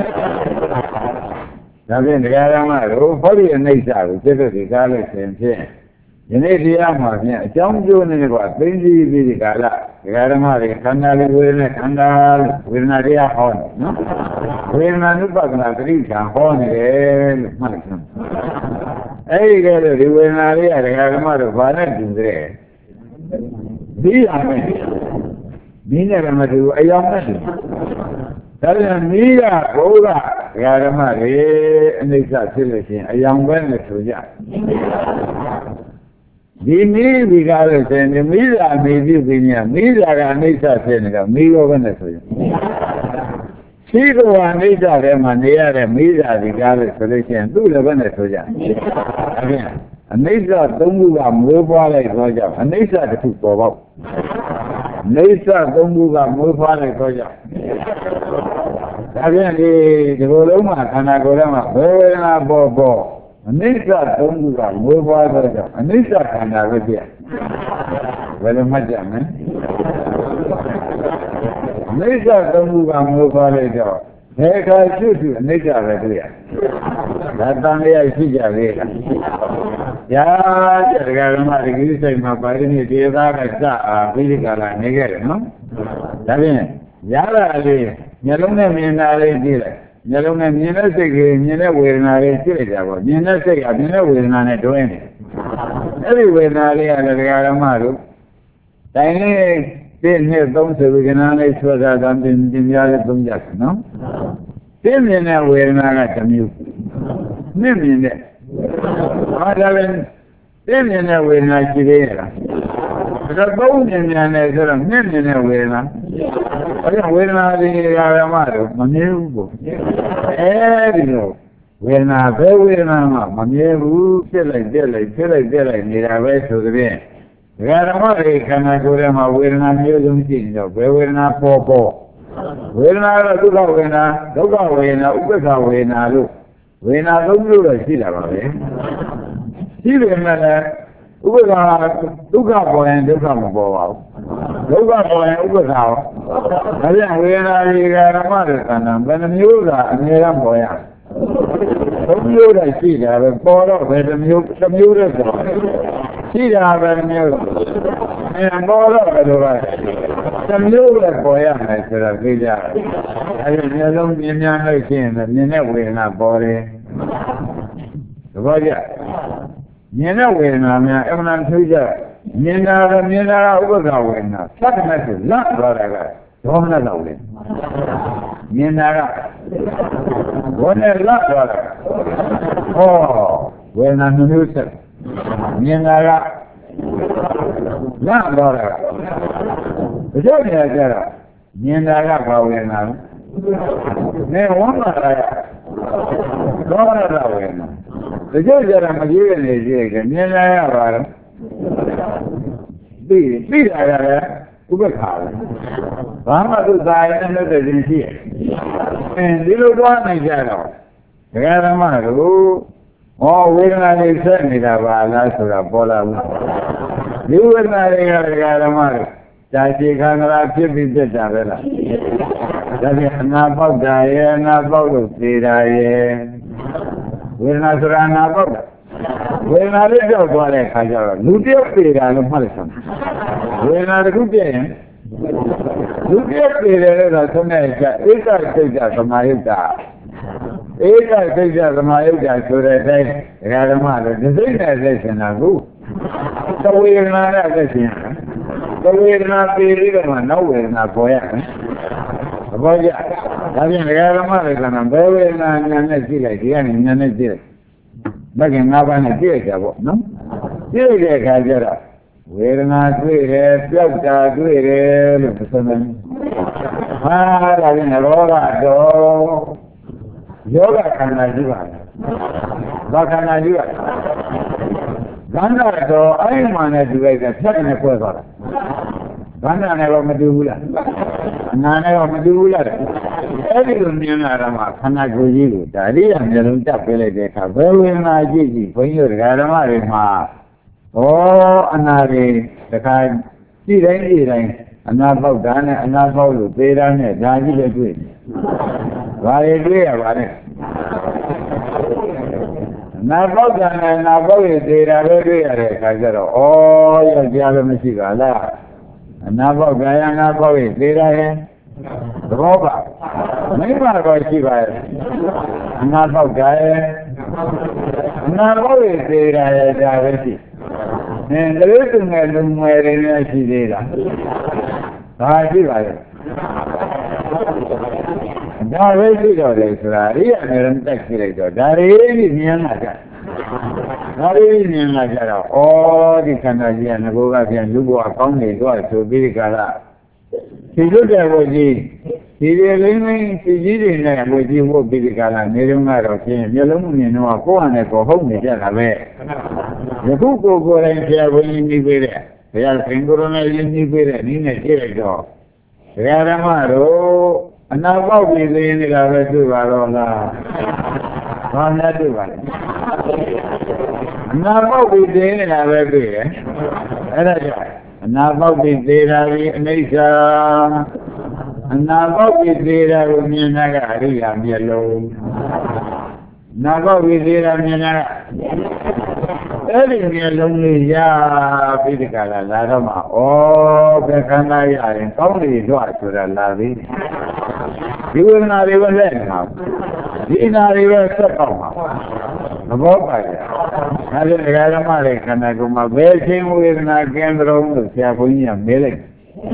ဒါဖြင့်တရားဓမ္မတို့ဟောဒီအနိစ္စကိုစိတ်တွေကားလို့ရှင်ဖြင့်ယနေ့တရားမှာဖြင့်အကြောင်းကျိုးနဲ့ကသိသိပြီးဒီကာလတရားဓမ္မတွေခန္ဓာလေးဝေဒနာခန္ဓာဝေဒနာတရားဟောတယ်နော်ဝေဒနာနုပဒနာသတိဌာန်ဟောနေတယ်လို့မှတ်လိုက်စမ်းအဲဒီကဲလို့ဒီဝေဒနာလေးကတရားဓမ္မတို့ဘာနဲ့တူတဲ့ဒီရမယ်ဒီနဲ့ကမတူအယောင်နဲ့တူဒါပြန်မိကဘုရားတရားဓမ္မတွေအနိစ္စဖြစ်လို့ရှိရင်အယောင်ပဲနဲ့ဆိုကြဒီမိဒီကားလို့ဆိုရင်မိသာမိပြုပြီးညမိသာကအနိစ္စဖြစ်နေတော့မိရောပဲနဲ့ဆိုရင်ရှိတော်အနိစ္စထဲမှာနေရတဲ့မိသာဒီကားလို့ဆိုလို့ရှိရင်သူ့လည်းပဲနဲ့ဆိုကြဒါပြန်အနိစ္စသုံးခုကမွေးဖွားလိုက်တော့ကြောင့်အနိစ္စတစ်ခုပေါ်ပေါက်အနိစ္စသုံးခုကမွေးဖွားလိုက်တော့ကြောင့်ဒါပြန်ဒီဒီလိုလုံးမှာခန္ဓာကိုယ်ထဲမှာဘယ်ဝေဒနာပေါ်ပေါ်အနိစ္စသုံးခုကမွေးဖွားတော့ကြောင့်အနိစ္စခန္ဓာပဲပြဘယ်လိုမှတ်ကြမလဲအနိစ္စသုံးခုကမွေးဖွားလိုက်တော့ဘယ်ခါရှုရှုအနိစ္စပဲတွေ့ရဒါတန်လျက်ရှိကြသေးလားညာတရားဓမ္မဒီကိစ္စမှာပါရမီဒေသာကစအာပိဋကလာနေခဲ့တယ်နော်ဒါဖြင့်ရတာလေးမျက်လုံးနဲ့မြင်တာလေးကြည့်လိုက်မျက်လုံးနဲ့မြင်တဲ့စိတ်ကမြင်တဲ့ဝေဒနာလေးကြည့်လိုက်ကြပါမြင်တဲ့စိတ်ကမြင်တဲ့ဝေဒနာနဲ့တွဲနေအဲ့ဒီဝေဒနာလေးကတရားဓမ္မတို့တိုင်းလေးပြည့်နှစ်သုံးဆယ်ဝေဒနာလေးဆွဲတာတန်ပြင်းပြင်းများလေးသုံးကြတယ်နော်ပြည့်မြင်တဲ့ဝေဒနာကတစ်မျိုးမြင်မြင်တဲ့အားဒါလည်းပြည့်မြင်တဲ့ဝေဒနာရှိသေးရဲ့လားဒါသုံးမြင်မြန်တယ်ဆိုတော့မြင်မြင်တဲ့ဝေဒနာအဲ့ဒီဝေဒနာတွေဓမ္မတို့မမြဲဘူးပေါ့အဲဒီလိုဝေဒနာဘယ်ဝေဒနာမှမမြဲဘူးဖြစ်လိုက်ပြက်လိုက်ဖြစ်လိုက်ပြက်လိုက်နေတာပဲဆိုတဲ့ပြင်ဓမ္မတွေခန္ဓာကိုယ်ထဲမှာဝေဒနာမျိုးစုံရှိနေတော့ဘယ်ဝေဒနာပေါ်ပေါ်ဝေဒနာတော့ဒုက္ခဝေဒနာဒုက္ခဝေဒနာဥပ္ပခဝေဒနာလို့ဝေဒနာသုံးမျိုးတော့ရှိတာပါပဲရှိပေမဲ့လည်းဥပ္ပခဒုက္ခပေါ်ရင်ဒုက္ခမပေါ်ပါဘူးဒုက္ခပေါ်ရင်ဥပ္ပခရောဒါပြန်ဝေဒနာတွေကဓမ္မတွေခန္ဓာဘယ်နှမျိုးကအမြဲတမ်းပေါ်ရသုံးမျိုးတည်းရှိတာပဲပေါ်တော့ဘယ်နှမျိုးတစ်မျိုးတည်းဆိုရှိတာပဲမျိုးအဲပေါ်တော့ဘယ်လိုလဲတစ်မျိုးပဲပေါ်ရမယ်ဆိုတော့သိကြတယ်အဲဒီမျိုးလုံးမြင်များလို့ရှိရင်မြင်တဲ့ဝေဒနာပေါ်တယ်သဘောကျမြင်တဲ့ဝေဒနာများအမှန်ထူးကြမြင်တာကမြင်တာကဥပ္ပခဝေဒနာသတ္တမဲ့ဆိုလတ်သွားတာကဒေါမနတော့လေမြင်တာကဘောနဲ့လတ်သွားတာဟောဝေဒနာမျိုးဆက်မြင်တာကလတ်သွားတာဒီလိုနေကြတော့မြင်တာကဘာဝေဒနာလဲဝမ်းလာတာဒေါမနတော့ဝေဒနာဒီလိုကြတာမကြည့်ရနေကြည့်တယ်မြင်လာရပါတော့ပြီးပြီးတာကလည်းဥပ္ပခါပဲဘာမှသူသာရင်လည်းတဲ့ခြင်းရှိရဲ့အင်းဒီလိုသွားနိုင်ကြတော့ဒကာဓမ္မတို့ဟောဝေဒနာတွေဆက်နေတာပါလားဆိုတာပေါ်လာဘူးဒီဝေဒနာတွေကဒကာဓမ္မတို့ဇာတိခန္ဓာဖြစ်ပြီးပြတ်တာပဲလားဒါပြန်အနာပေါက်တာရဲ့အနာပေါက်လို့သေတာရဲ့ဝေဒနာဆိုတာအနာပေါက်တာဝေဒနာလေးကြောက်သွားတဲ့အခါကျတော့လူတယောက်ပြေတာလို့မှတ်လိုက်စမ်းဝေဒနာတစ်ခုပြည့်ရင်လူတယောက်ပြေတယ်လို့ဆိုတဲ့အခါဣစ္ဆစိတ်ကသမာယိတ္တဧကစိတ်ဓမ္မယုတ်တာဆိုတဲ့အတိုင်းဒကာဓမ္မတို့ဒီစိတ်နဲ့သိစင်တာကိုသဝေဒနာနဲ့သိစင်ရတာသဝေဒနာပြေပြီးတော့မှနောက်ဝေဒနာပေါ်ရတယ်သဘောကျဒါဖြင့်ဒကာဓမ္မတွေကဘယ်ဝေဒနာညာနဲ့ကြည့်လိုက်ဒီကနေညာနဲ့ကြည့်လိုက်မကငါးပါးနဲ့ကြည့်လိုက်တာပေါ့နော်ကြည့်လိုက်တဲ့အခါကျတော့ဝေဒနာတွေ့တယ်ပျောက်တာတွေ့တယ်လို့ဆိုတယ်ဟာဒါဖြင့်ရောဂတော့ယောဂခန္ဓာကြီးပါလားဘာခန္ဓာကြီးပါလဲခန္ဓာတော့အဲ့မှနဲ့တူလိုက်တာဖြတ်နေခွဲသွားတာခန္ဓာနဲ့တော့မတူဘူးလားအနာနဲ့တော့မတူဘူးလားအဲ့ဒီလိုမြင်လာတာမှခန္ဓာကိုယ်ကြီးကိုဒါရိယာမျိုးလုံးတက်ပေးလိုက်တဲ့အခါဘယ်ဝေဒနာကြည့်ကြည့်ဘုန်းကြီးတို့ဓမ္မတွေမှာဩအနာတွေတခါကြည့်တိုင်းကြည့်တိုင်းအနာပေါက်တာနဲ့အနာပေါက်လို့သေးတာနဲ့ဒါကြီးလည်းတွေ့တယ်။ဘာတွေတွေ့ရပါလဲ။နာပေါက်တာနဲ့နာပေါက်ရသေးတာပဲတွေ့ရတဲ့အခါကျတော့ဩယောက်ျားလည်းမရှိပါလား။အနာပေါက်တာရနာပေါက်ရသေးတာရဲ့သဘောပါ။မိမတော့ရှိပါရဲ့။အနာပေါက်တာရဲ့အနာပေါက်ရသေးတာရဲ့ဒါပဲရှိ။နင်တို့ကငယ်လူငယ်တွေနဲ့ရှိသေးလား။ဒါရှိပါရဲ့ဒါပဲရှိတော့လေဆိုတာရိယာနဲ့တက်ကြည့်လိုက်တော့ဒါလေးမြင်လာကြဒါလေးမြင်လာကြတော့ဩဒီခန္ဓာကြီးကငကိုကပြန်လူဘဝကောင်းနေတော့ဆိုပြီးဒီကလာဒီလွတ်တဲ့ဘုကြီးဒီလေးလေးလေးဒီကြီးတွေနဲ့ဘုကြီးဘုပြီးဒီကလာနေတော့ကတော့ဖြင့်မျိုးလုံးမြင်တော့ကိုယ့်ဟာနဲ့ကိုယ်ဟုတ်နေကြတာပဲယခုကိုယ်ကိုယ်တိုင်ဆရာဘုန်းကြီးနေပေးတဲ့ဘုရားသင်္ကိုယ်တော်နဲ့ယဉ်ကျေးပေးတဲ့နည်းနဲ့ကြည့်လိုက်တော့ဒကာဓမ္မတို့အနာပေါက်ပြီးသေးနေတာပဲတွေ့ပါတော့လားဘာများတွေ့ပါလဲအနာပေါက်ပြီးသေးနေတာပဲတွေ့ရအဲ့ဒါကြောင့်အနာပေါက်ပြီးသေးတာပြီးအနိစ္စအနာပေါက်ပြီးသေးတာကိုမြင်တာကအရိယာမျက်လုံးနာပေါက်ပြီးသေးတာမြင်တာကအဲ့ဒီမျက်လုံးလေးရပြီးဒီကလာလာတော့မှဩဘယ်ခန္ဓာရရင်ကောင်းနေတော့ဆိုတာလာပြီဒီဝေဒနာတွေပဲလက်နေတာဒီအနာတွေပဲဆက်တော့မှာသဘောပါရဲ့ဒါကြောင့်ဒကာဓမ္မတွေခန္ဓာကိုယ်မှာဘယ်ချင်းဝေဒနာကင်းတော်လို့ဆရာဘုန်းကြီးကမေးလိုက်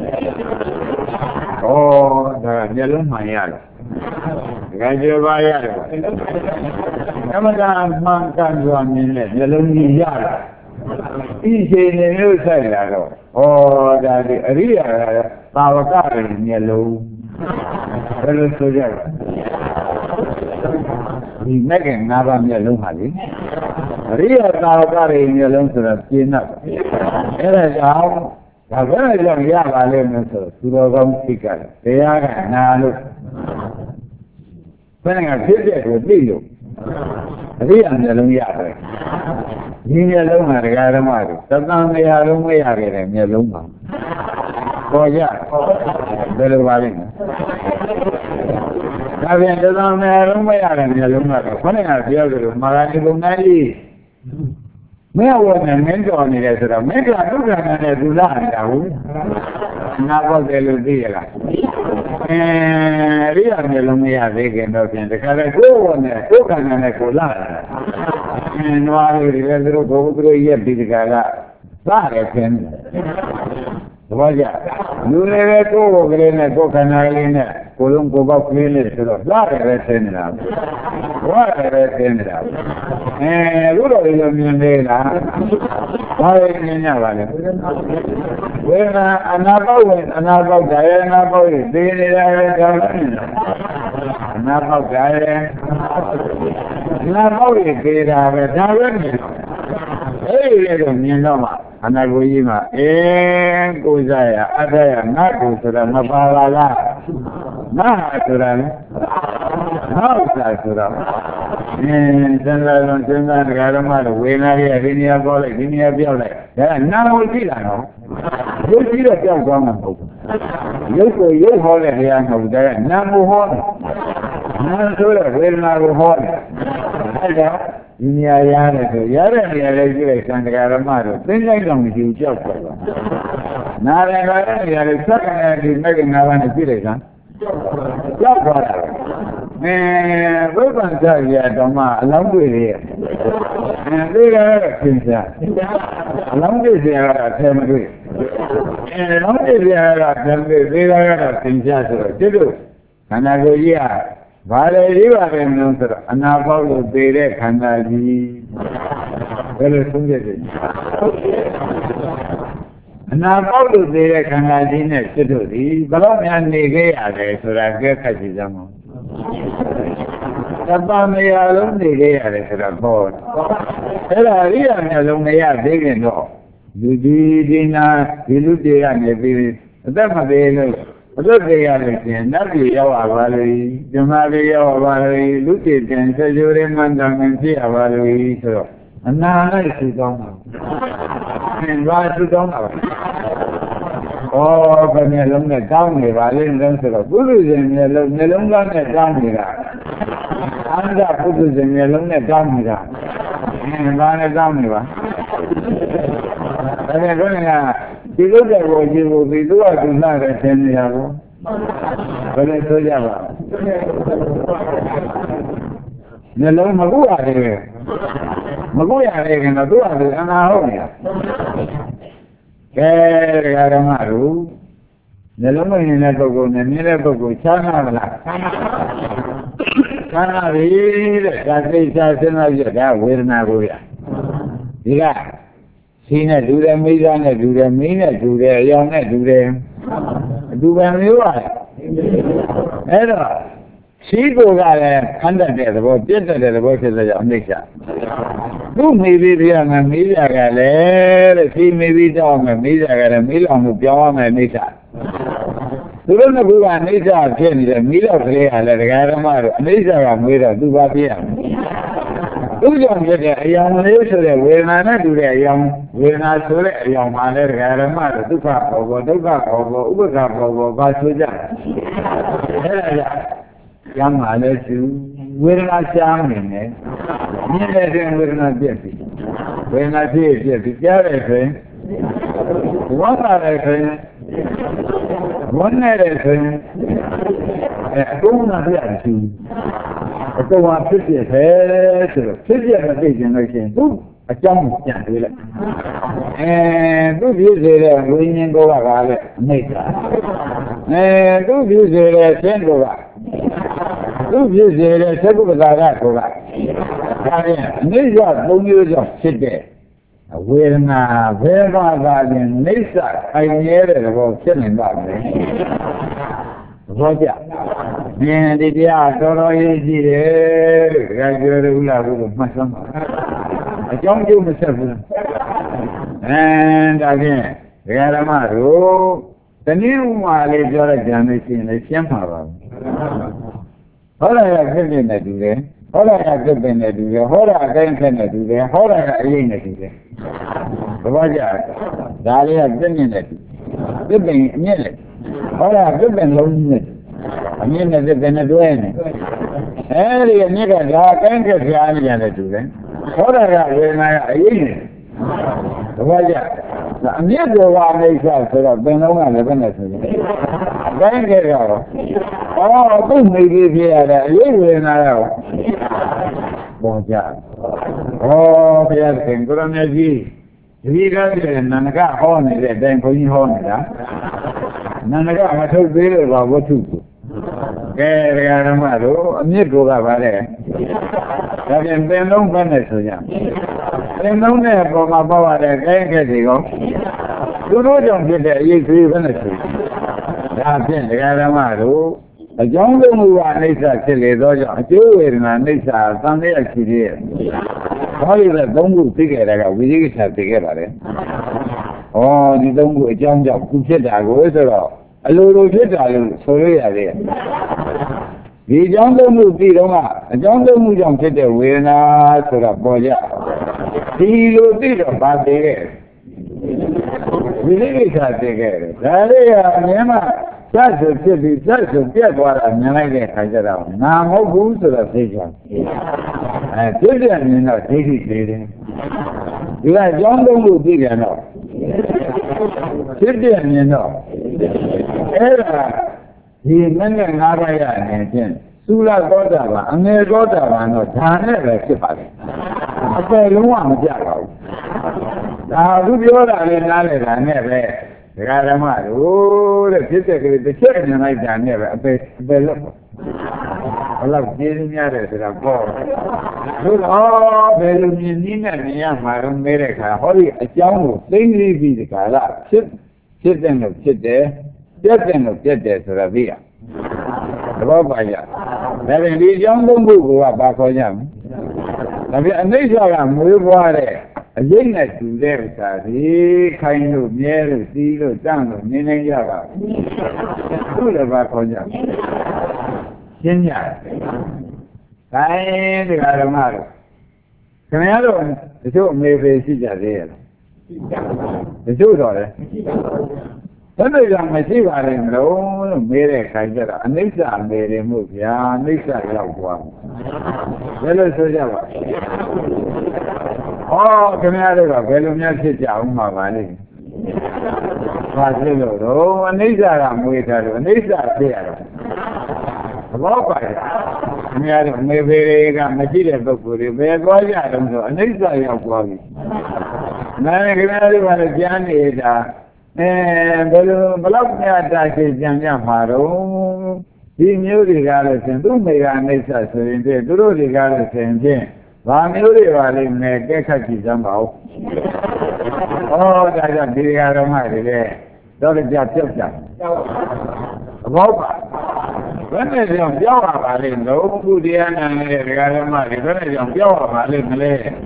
ဩဒါကမျက်လုံးမှန်ရတယ်ဒကာကျေပါရတယ်သမဂမှန်ကန်စွာမြင်တဲ့မျက်လုံးကြီးရတယ်ဒီချိန်နေလို့ဆိုင်လာတော့ဩဒါဒီအရိယာသာဝကရဲ့မျက်လုံးဘယ်လိုဆိုကြလဲဒီမဲ့ကငါးပါးမျက်လုံးပါလေအရိယာသာဝကရဲ့မျက်လုံးဆိုတာပြင်းတော့အဲ့ဒါကြောင့်ဒါပဲကြောင့်ရပါလိမ့်မယ်ဆိုသူတော်ကောင်းသိကြတယ်တရားကနာလို့ဘယ်နဲ့ကဖြစ်တဲ့ကိုသိလို့အရိယာမျက်လုံးရတယ်ဒီမျက်လုံးကဒကာဓမ္မတွေသတ္တန်တရားလုံးမရခဲ့တဲ့မျက်လုံးပါပေါ်ကြဘယ်လိုပါလဲဒါပြန်သတ္တန်တရားလုံးမရတဲ့မျက်လုံးကတော့ခொနဲ့ကပြောကြလို့မာဂတိပုံသားကြီးမင်းဝနဲ့မင်းတော်နေတယ်ဆိုတော့မင်းကဒုက္ခနဲ့သူလာနေတာဟုတ်နာပေါက်တယ်လို့သိရလားအဲရိယာမျိုးလုံးမရသေးခင်တော့ပြန်တခါလေကိုယ်ဝနဲ့ဒုက္ခနဲ့ကိုလာတာအဲနွားတွေလည်းသူတို့ဘုရားသူတို့ရဲ့ဒီတခါကသာတယ်ခင်သဘောကျလူတွေလည်းကိုယ်ကိုယ်ကလေးနဲ့ကိုယ်ခန္ဓာလေးနဲ့ကိုယ်လုံးကိုယ်ပေါက်ကလေးနဲ့ဆိုတော့လာတယ်ပဲသင်နေတာဘဝတယ်ပဲသင်နေတာအဲလူတော်တွေလည်းမြင်သေးလားဘာလဲမြင်ရပါလဲဝေဒနာအနာပေါက်ဝင်အနာပေါက်တယ်အနာပေါက်ရင်သိနေတာပဲကြောက်တယ်အနာပေါက်တယ်အနာပေါက်ရင်သိတာပဲဒါပဲမြင်အဲ့ဒီလေတော့မြင်တော့မှအနာကိုကြီးမှာအင်းကိုယ်စားရအတ္တရငါကိုဆိုတာမပါပါလားငါဆိုတာလေငါဥစ္စာဆိုတာအင်းသံဃာတော်သံဃာတရားဓမ္မတို့ဝေနာရဲ့ဒီနေရာပေါ်လိုက်ဒီနေရာပြောက်လိုက်ဒါကနာဝကြည့်တာနော်ရုပ်ကြည့်တော့ပြောက်သွားမှာမဟုတ်ဘူးရုပ်ကိုရုပ်ဟောတဲ့တရားမဟုတ်ဒါကနာမဟောနာဆိုတဲ့ဝေဒနာကိုဟောတယ်အဲဒါဒီနေရာရတယ်ဆိုရတဲ့နေရာလေးကြည့်လိုက်သံဃာဓမ္မတို့သိလိုက်တော့မရှိဘူးကြောက်သွားတာနာရကလည်းနေရာလေးစက္ကန့်နဲ့ဒီမဲ့ငါးပါးနဲ့ကြည့်လိုက်တာကြောက်သွားတာအဲဝိပဿနာရတော့မှအလောင်းတွေတွေအဲဒီကတော့သင်္ချာအလောင်းတွေစရာကအထက်မတွေ့အဲအလောင်းတွေစရာကအထက်မတွေ့ဒီကတော့သင်္ချာဆိုတော့ကျွတ်တို့ခန္ဓာကိုယ်ကြီးကဘာလဲဒီပါပဲမလို့ဆိုတော့အနာပေါက်လို့သေတဲ့ခန္ဓာကြီးဘယ်လိုသုံးရလဲအနာပေါက်လို့သေတဲ့ခန္ဓာကြီးနဲ့ကျွတ်တို့ဒီဘယ်တော့မှနေခဲ့ရတယ်ဆိုတာကြက်ခတ်ကြည့်ကြမှာသတ္တမယလုံးနေခဲ့ရတယ်ဆိုတာပေါ့အဲ့ဒါအရိယာမျိုးလုံးမရသေးခင်တော့လူဒီဒီနာဒီလူတွေကနေပြီးအသက်မသေးလို့အသက်သေးရလို့ရှင်နတ်ပြည်ရောက်ပါပါလို့ဓမ္မတွေရောက်ပါလို့လူတွေတင်ဆွေးကြိုးရမှန်တယ်ဖြစ်ရပါလို့ဆိုတော့အနာလိုက်ဆူတောင်းတာသင်္ဘာဆူတောင်းတာဩဘယ်နဲ့လုံးနဲ့တောင်းနေပါလိမ့်လို့ဆိုတော့ပုရိသေမျိုးလုံးနှလုံးသားနဲ့တောင်းနေတာအန္တပုရိသေမျိုးလုံးနဲ့တောင်းနေတာအဲဘာနဲ့တောင်းနေပါဒါနဲ့တော့ကဒီလိုတဲ့ကိုကြည့်ဖို့ဒီသူကသူနာတဲ့သင်နေရဘူးဘယ်နဲ့ဆိုကြပါနှလုံးမကူရတယ်မကူရတယ်ခင်ဗျသူကသူအနာဟုတ်နေတာကဲဒကာဓမ္မတို့နှလုံးမမြင်တဲ့ပုဂ္ဂိုလ်နဲ့မြင်တဲ့ပုဂ္ဂိုလ်ချမ်းသာမလားချမ်းသာပြီတဲ့ဒါသိချာစဉ်းစားကြည့်ဒါဝေဒနာကိုရဒီကရှိနဲ့လူတယ်မိသားနဲ့လူတယ်မင်းနဲ့လူတယ်အယောင်နဲ့လူတယ်အတူပဲမျိုးပါအဲ့တော့ရှိကိုကလည်းခန္ဓာတဲ့သဘောပြည့်တဲ့သဘောဖြစ်တဲ့ကြောင့်အိဋ္ဌာသူ့မိပြီးပြရမယ်မိကြကလည်းတဲ့ရှိမိပြီးတောင်းမယ်မိကြကလည်းမိလောင်မှုပြောင်းရမယ်အိဋ္ဌာသူတို့ကကအိဋ္ဌာဖြစ်နေတယ်မိတော့ကလေးကလည်းဒကာဓမ္မတို့အိဋ္ဌာကမွေးတော့သူပါပြရမယ်သူ့ကြောင့်ဖြစ်တဲ့အယောင်လေးဆိုတဲ့ဝေဒနာနဲ့တူတဲ့အယောင်ဝေဒနာဆိုတဲ့အယောင်မှလည်းဒကာဓမ္မတို့ဒုက္ခပေါ်ပေါ်ဒုက္ခပေါ်ပေါ်ဥပ္ပခပေါ်ပေါ်ပါဆိုကြအဲ့ဒါကြောင့်ကျမ်းမာလဲသူဝေဒနာရှားနေတယ်မြင်တဲ့တွင်ဝေဒနာပြည့်ပြီဝေဒနာပြည့်ပြည့်ပြီးကြားတဲ့တွင်ဝမ်းသာတဲ့တွင်ဝမ်းနေတဲ့တွင်အဲအကုန်လုံးပြည့်ပြီအကုန်လုံးဖြစ်ပြတယ်ဆိုတော့ဖြစ်ပြမသိခြင်းလို့ရှိရင်သူအကြောင်းပြန်တွေးလိုက်အဲသူဖြစ်စေတဲ့ဝိညာဉ်ကိုကကလည်းအနိစ္စအဲသူဖြစ်စေတဲ့ဆင်းကိုကသူဖြစ်စေတဲ့သက္ကုပ္ပတာကကိုကဒါဖြင့်အနိစ္စသုံးမျိုးကြောင့်ဖြစ်တဲ့ဝေဒနာဘယ်မှာသာခြင်းနိစ္စအိမ်ရဲတဲ့ဘောဖြစ်နေပါမယ်ဘောကြမြင်ဒီတရားတော်တော်ရေးကြည့်တယ်တကယ်ပြောရဘူးလားဘုရားမှတ်စမ်းပါအကြောင်းကျိုးမဆက်ဘူးအဲဒါဖြင့်ဒကာဓမ္မတို့တနည်းဥမာလေးပြောရကြမယ်ရှိရင်လည်းရှင်းပါပါဟောတာကဖြစ်ဖြစ်နဲ့တူတယ်ဟောတာကဖြစ်ဖြစ်နဲ့တူတယ်ဟောတာအတိုင်းဖြစ်နဲ့တူတယ်ဟောတာကအရေးနဲ့တူတယ်သဘောကျဒါလေးကပြည့်မြင့်နဲ့တူပြည့်ပင်အမြင့်နဲ့ဟောတာပြည့်ပင်လုံးကြီးနဲ့အမြင့်နဲ့ပြည့်ပင်နဲ့တွဲနေအဲဒီအမြင့်ကဒါအတိုင်းဖြစ်ပြားနေရတယ်တူတယ်ဟောတာကဝေဒနာကအရေးနဲ့သဘောကျအမြင့်တော်ကအနိစ္စဆိုတော့ပင်လုံးကလည်းဘယ်နဲ့ဆိုလဲအတိုင်းကြတော့အော်သူ့မိကြီးဖြစ်ရတဲ့အရေးဝေဒနာရောပေါ်ကြဟောဘုရားရှင်ကိုရမကြီးဒီကတည်းကနန္ဒကဟောနေတဲ့အတိုင်းဘုန်းကြီးဟောနေတာနန္ဒကမထုတ်သေးလို့ပါဝတ္ထုကိုကဲဒကာဓမ္မတို့အမြင့်တော်ကပါလေဒါပြန်ပင်လုံးပဲနဲ့ဆိုကြပင်လုံးနဲ့ပေါ်မှာပေါ့ရတဲ့ခဲခဲတွေကောသူတို့ကြောင့်ဖြစ်တဲ့အရေးသေးပဲနဲ့ဆိုဒါဖြင့်ဒကာဓမ္မတို့အကြောင်းလုံးကအိဋ္ဌဖြစ်လေသောကြောင့်အကျိုးဝေဒနာအိဋ္ဌသံဃာရှိသေးရဲ့ဘာလို့လဲသုံးခုသိခဲ့တာကဝိသိကိစ္စသိခဲ့ပါလေဩဒီသုံးခုအကြောင်းကြောင့်ခုဖြစ်တာကိုဆိုတော့အလိုလိုဖြစ်တာလို့ဆိုရရတယ်ဒီအကြောင်းသုံးခုသိတော့ကအကြောင်းသုံးခုကြောင့်ဖြစ်တဲ့ဝေဒနာဆိုတော့ပေါ်ကြဒီလိုသိတော့ဗာသိခဲ့ဝိသိကိစ္စသိခဲ့တယ်ဒါလေးကအမြင်မှစက်ဆိုဖြစ်ပြီးစက်ဆိုပြတ်သွားတာမြင်လိုက်တဲ့အခါကျတော့ငါမဟုတ်ဘူးဆိုတော့သိကြအဲသိတဲ့မြင်တော့ဒိဋ္ဌိသေးတယ်ဒီကအကြောင်းသုံးခုသိပြန်တော့ဖြစ်တဲ့မြင်တော့အဲ့ဒါဒီမနဲ့ငါးပါးရအနေဖြင့်သုလသောတာပန်အငယ်သောတာပန်တော့ဒါနဲ့ပဲဖြစ်ပါတယ်အပယ်လုံးဝမကြပါဘူးဒါသူပြောတာလည်းနားလေတာနဲ့ပဲဒကာဓမ္မတို့တဲ့ဖြစ်တဲ့ကလေးတစ်ချက်မြင်လိုက်တာနဲ့ပဲအပယ်အပယ်လို့ဘယ်လောက်ကျေးဇူးများတယ်ဆိုတာပေါ့တို့တော့ဘယ်လိုမြင်နည်းနဲ့မြင်ရမှာတော့မဲတဲ့ခါဟောဒီအကြောင်းကိုသိသိပြီးဒီကလာဖြစ်ဖြစ်တဲ့လို့ဖြစ်တယ်ပြတ်တဲ့လို့ပြတ်တယ်ဆိုတာသိရသဘောပါရဒါပြင်ဒီအကြောင်းသုံးခုကဘာခေါ်ကြမလဲဒါပြင်အနိစ္စကမွေးဖွားတဲ့အရေးနဲ့တူတဲ့ဥစ္စာဒီခိုင်းလို့မြဲလို့စီးလို့တန့်လို့နေနေရပါဘူးသူလည်းဘာခေါ်ကြရှင်းကြခိုင်းဒီကရမတို့ခင်ဗျားတို့တချို့အမေဖေရှိကြသေးရဲ့တချို့တော့လေဘယ်လိုကြောင့်မရှိပါလဲမလို့လို့မေးတဲ့ခိုင်းကြတော့အနိစ္စအမေတွေမှုဗျာအနိစ္စရောက်သွားဘယ်လိုဆိုကြပါဩခင်ဗျားတို့ကဘယ်လိုများဖြစ်ကြအောင်မှာပါလဲဘာဖြစ်လို့တော့အနိစ္စကမွေးထားလို့အနိစ္စဖြစ်ရတော့သဘောပါရဲ့ခင်ဗျားတို့မေဖေတွေကမရှိတဲ့ပုဂ္ဂိုလ်တွေဘယ်သွားကြတုံးဆိုအနိစ္စရောက်သွားပြီနားခင်ဗျားတို့ကလည်းကြားနေတာအဲဘယ်လိုဘလောက်များတာရှိကြံကြမှာတော့ဒီမျိုးတွေကလည်းရှင်သူ့မိကအနိစ္စဆိုရင်တည်းသူတို့တွေကလည်းရှင်ဖြင့်ဘာမျိုးတွေပါလိမ့်မယ်ကဲခတ်ကြည့်စမ်းပါဦး။ဩဒါကြောင့်ဒီဃာတော်မတွေလည်းတော့ကြပြုတ်ကြ။ဘောပါဘယ်နဲ့ကြောင့်ပြောက်ရပါလိမ့်လို့ဘုရားနာနဲ့ဒီဃာတော်မတွေဘယ်နဲ့ကြောင့်ပြောက်ရပါလိမ့်မလဲ။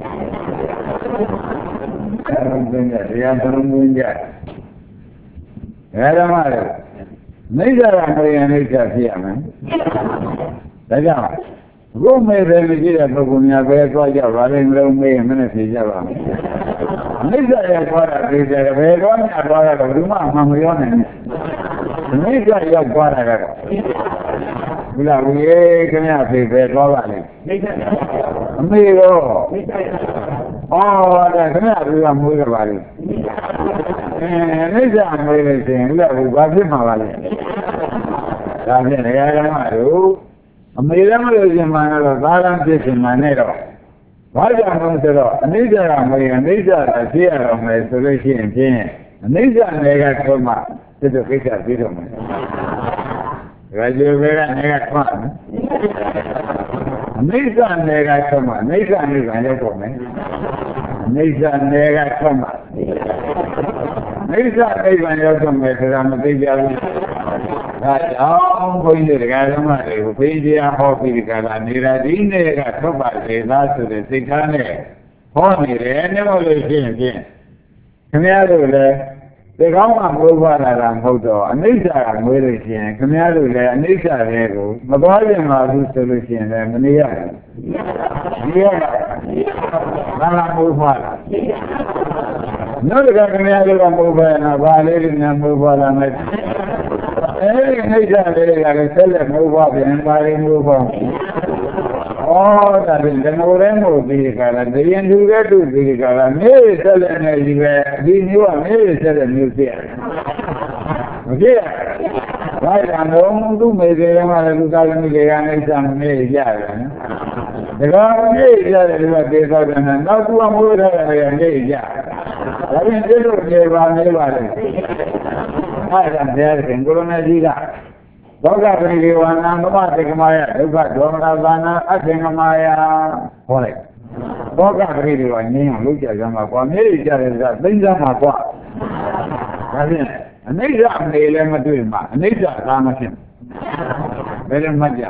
အဲဒီကတရားတော်မူကြ။ဒါဓမ္မတွေနိစ္စကမရင်နိစ္စဖြစ်ရမယ်။ဒါကြောင့်ဘုမေပဲမရှိတဲ့ပုဂ္ဂိုလ်များပဲသွားကြပါလိမ့်မလို့မေးမနဲ့ဖြေကြပါမယ်။နိစ္စရဲ့သွားတာသိကြတယ်ဘယ်တော့မှသွားရတော့ဘယ်သူမှမမပြောနိုင်ဘူး။နိစ္စရောက်သွားတာကတော့ဘုရားဝေခင်ဗျာဖေပဲသွားပါလိမ့်။နိစ္စအမေရောနိစ္စဩဒါခင်ဗျာသူကမွေးကြပါလိမ့်။အဲနိစ္စမွေးလို့ရှိရင်လည်းဘာဖြစ်မှာပါလဲ။ဒါဖြင့်တရားဓမ္မတို့အမေလည်းမလို့ရှင်မှန်တော့သာလမ်းဖြစ်ရှင်မှန်နဲ့တော့ဘာကြောင့်လဲဆိုတော့အနိစ္စကမွေးအနိစ္စကဖြစ်ရတော့မယ်ဆိုလို့ရှိရင်ဖြင့်အနိစ္စနယ်ကထွက်မှဒီလိုကိစ္စပြီးတော့မယ်။ဒါကြောင့်ဘယ်ကနေကထွက်မယ်။အနိစ္စနယ်ကထွက်မှအနိစ္စနိဗ္ဗာန်ရောက်တော့မယ်။အနိစ္စနယ်ကထွက်မှနိစ္စနိဗ္ဗာန်ရောက်တော့မယ်ဆိုတာမသိကြဘူး။ဒါကြောင့်ဘုန်းကြီးတွေကဓမ္မတွေကိုဘိန်းတရားဟောပြီးဒီကလာနေတာဒီနေ့ကထွက်ပါလေသားဆိုတဲ့စိတ်ထားနဲ့ဟောနေတယ်နဲ့မလို့ရှိရင်ဖြင့်ခင်ဗျားတို့လည်းဒီကောင်းကမွေးဖွားလာတာမဟုတ်တော့အနိစ္စကမွေးလို့ရှိရင်ခင်ဗျားတို့လည်းအနိစ္စတွေကိုမသွားပြန်ပါဘူးဆိုလို့ရှိရင်လည်းမနေရဘူး။ဒီရတာဘာမှမွေးဖွားလာနောက်တစ်ခါခင်ဗျားတို့ကမွေးဖွားလာဘာလေးတွေများမွေးဖွားလာမယ်အဲဒီအနိစ္စလေးတွေကလည်းဆက်လက်မွေးဖွားပြန်ပါလေမွေးဖွားဩဒါဖြင့်ဓမ္မရဲမို့ဒီကလာတရင်သူကတူဒီကလာမေးဆက်လက်နေပြီပဲဒီမျိုးကမေးဆက်လက်မျိုးဖြစ်ရတယ်မဖြစ်ရဘာကြောင့်တော့သူ့မေသေးတယ်မှလည်းသူသားသမီးတွေကအိစ္ဆာမေးကြတယ်နော်ဒါကမေးကြတယ်ဒီကတေသောတယ်နောက်သူကမိုးထားတယ်မေးကြဒါဖြင့်ဒီလိုနေပါနေပါလေအဲ့ဒါတရားရှင်ကိုရမကြီးကသောကပရိဝါဏမမတေကမယဒုက္ခဒေါမနသာနာအသင်္ကမယဟောလိုက်သောကပရိဝါငင်းအောင်လုပ်ကြကြမှာကွာမြေကြီးကြတယ်ကသိမ်းစားမှာကွာဒါဖြင့်အနိစ္စအနေလည်းမတွေ့မှာအနိစ္စသာမဖြစ်ဘယ်လိုမှတ်ကြ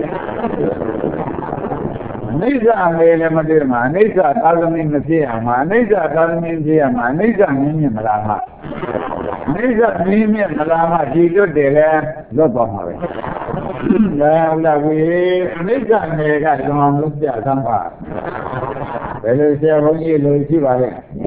အနိစ္စအနေလည်းမတွေ့မှာအနိစ္စသာသမီမဖြစ်ရမှာအနိစ္စသာသမီဖြစ်ရမှာအနိစ္စမြင်မြင်မလားမှာအနိစ္စမြင်မြင်မလားမှာဒီလွတ်တယ်လဲလွတ်သွားမှာပဲဒါလာဝေအနိစ္စအနေကကျွန်တော်လုပ်ပြသမ်းပါဘယ်လိုဆရာဘုန်းကြီးလိုရှိပါလဲ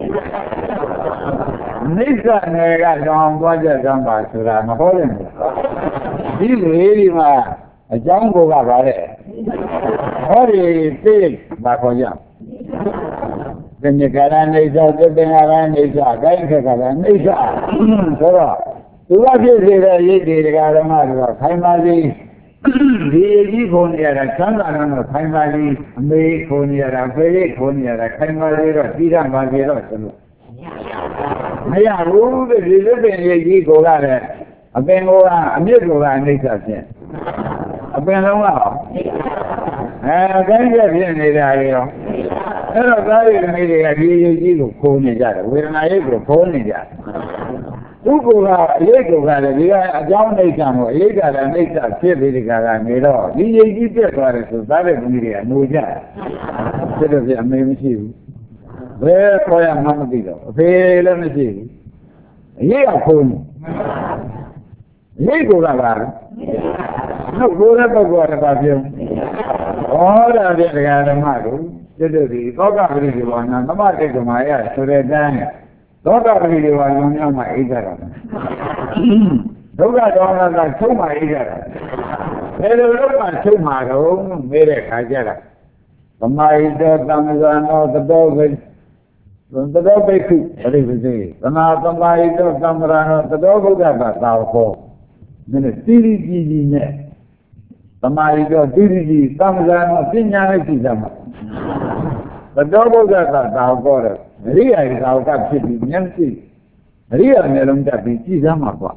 နိစ္စနယ်ကကြောင်းသွားကြသမ်းပါဆိုတာမဟုတ်ဘူးဒီလေဒီမှာအကြောင်းကိုကပါတဲ့ဟောဒီသိပါခေါ်ကြသင်္ကြန်ကနေသောသင်္ဃာကနေသောအတိုင်းခက်ကလည်းနေသောဆိုတော့သူကဖြစ်စေတဲ့ရိတ်တွေတရားဓမ္မတွေကခိုင်ပါစေဒီကြီးခုံနေရတာချမ်းသာတော့ခိုင်ပါလိအမေခုံနေရတာဖေးခုံနေရတာခိုင်ပါလိတော့ပြီးရပါသေးတော့ဆိုလို့မရဘူးတဲ့ဒီလိုပင်ကြီးကိုကလည်းအပင်ကအမြင့်ကိုကအနိစ္စဖြင့်အပင်လုံးကအဲကိုင်းရဖြစ်နေတာရောအဲ့တော့သားရည်သမီးတွေကဒီကြီးကိုခုံနေကြတယ်ဝေဒနာရိပ်ကိုခုံနေကြတယ်သူကအရေးကိုကလည်းဒီကအကြောင်းအိဋ္ဌံကိုအရေးကလည်းအိဋ္ဌဖြစ်ပြီးဒီကနေတော့ဒီရိပ်ကြီးပြတ်သွားတယ်ဆိုသားတဲ့သမီးတွေကနိုးကြတယ်ဖြစ်တော့ပြအမေမရှိဘူးဘယ်ခေါ်ရမှမသိတော့အဖေလည်းမရှိဘူးအရေးကခုံးအရေးကိုကပါနှုတ်ကိုယ်တဲ့ပုဂ္ဂိုလ်ကပါပြုံးဟောတာတဲ့တရားဓမ္မတို့ကျွတ်တို့ဒီသောကပရိဒီဝါနာသမတိကမာယဆိုတဲ့တန်းသောကပရိဒီဝါလုံးများမှအိတ်ကြတာဒုက္ခဒေါမနကချုပ်မှအိတ်ကြတာဘယ်လိုလုပ်မှချုပ်မှတော့မေးတဲ့ခါကျတာသမာဟိတောသံဃာနောသတောဝိသတောပိက္ခုအဲ့ဒီပါစေသမာသမာဟိတောသံဃာနောသတောဘုဒ္ဓဘာသာဟောမင်းတိတိကြည်ကြည်နဲ့သမာဟိတောတိတိကြည်သံဃာနောပညာနဲ့ရှိကြမှာသတောဘုဒ္ဓဘာသာဟောတယ်အရိယာသာဝကဖြစ်ပြီးမျက်စိအရိယာမျိုးလုံးတက်ပြီးကြည်စမ်းမှာကွာ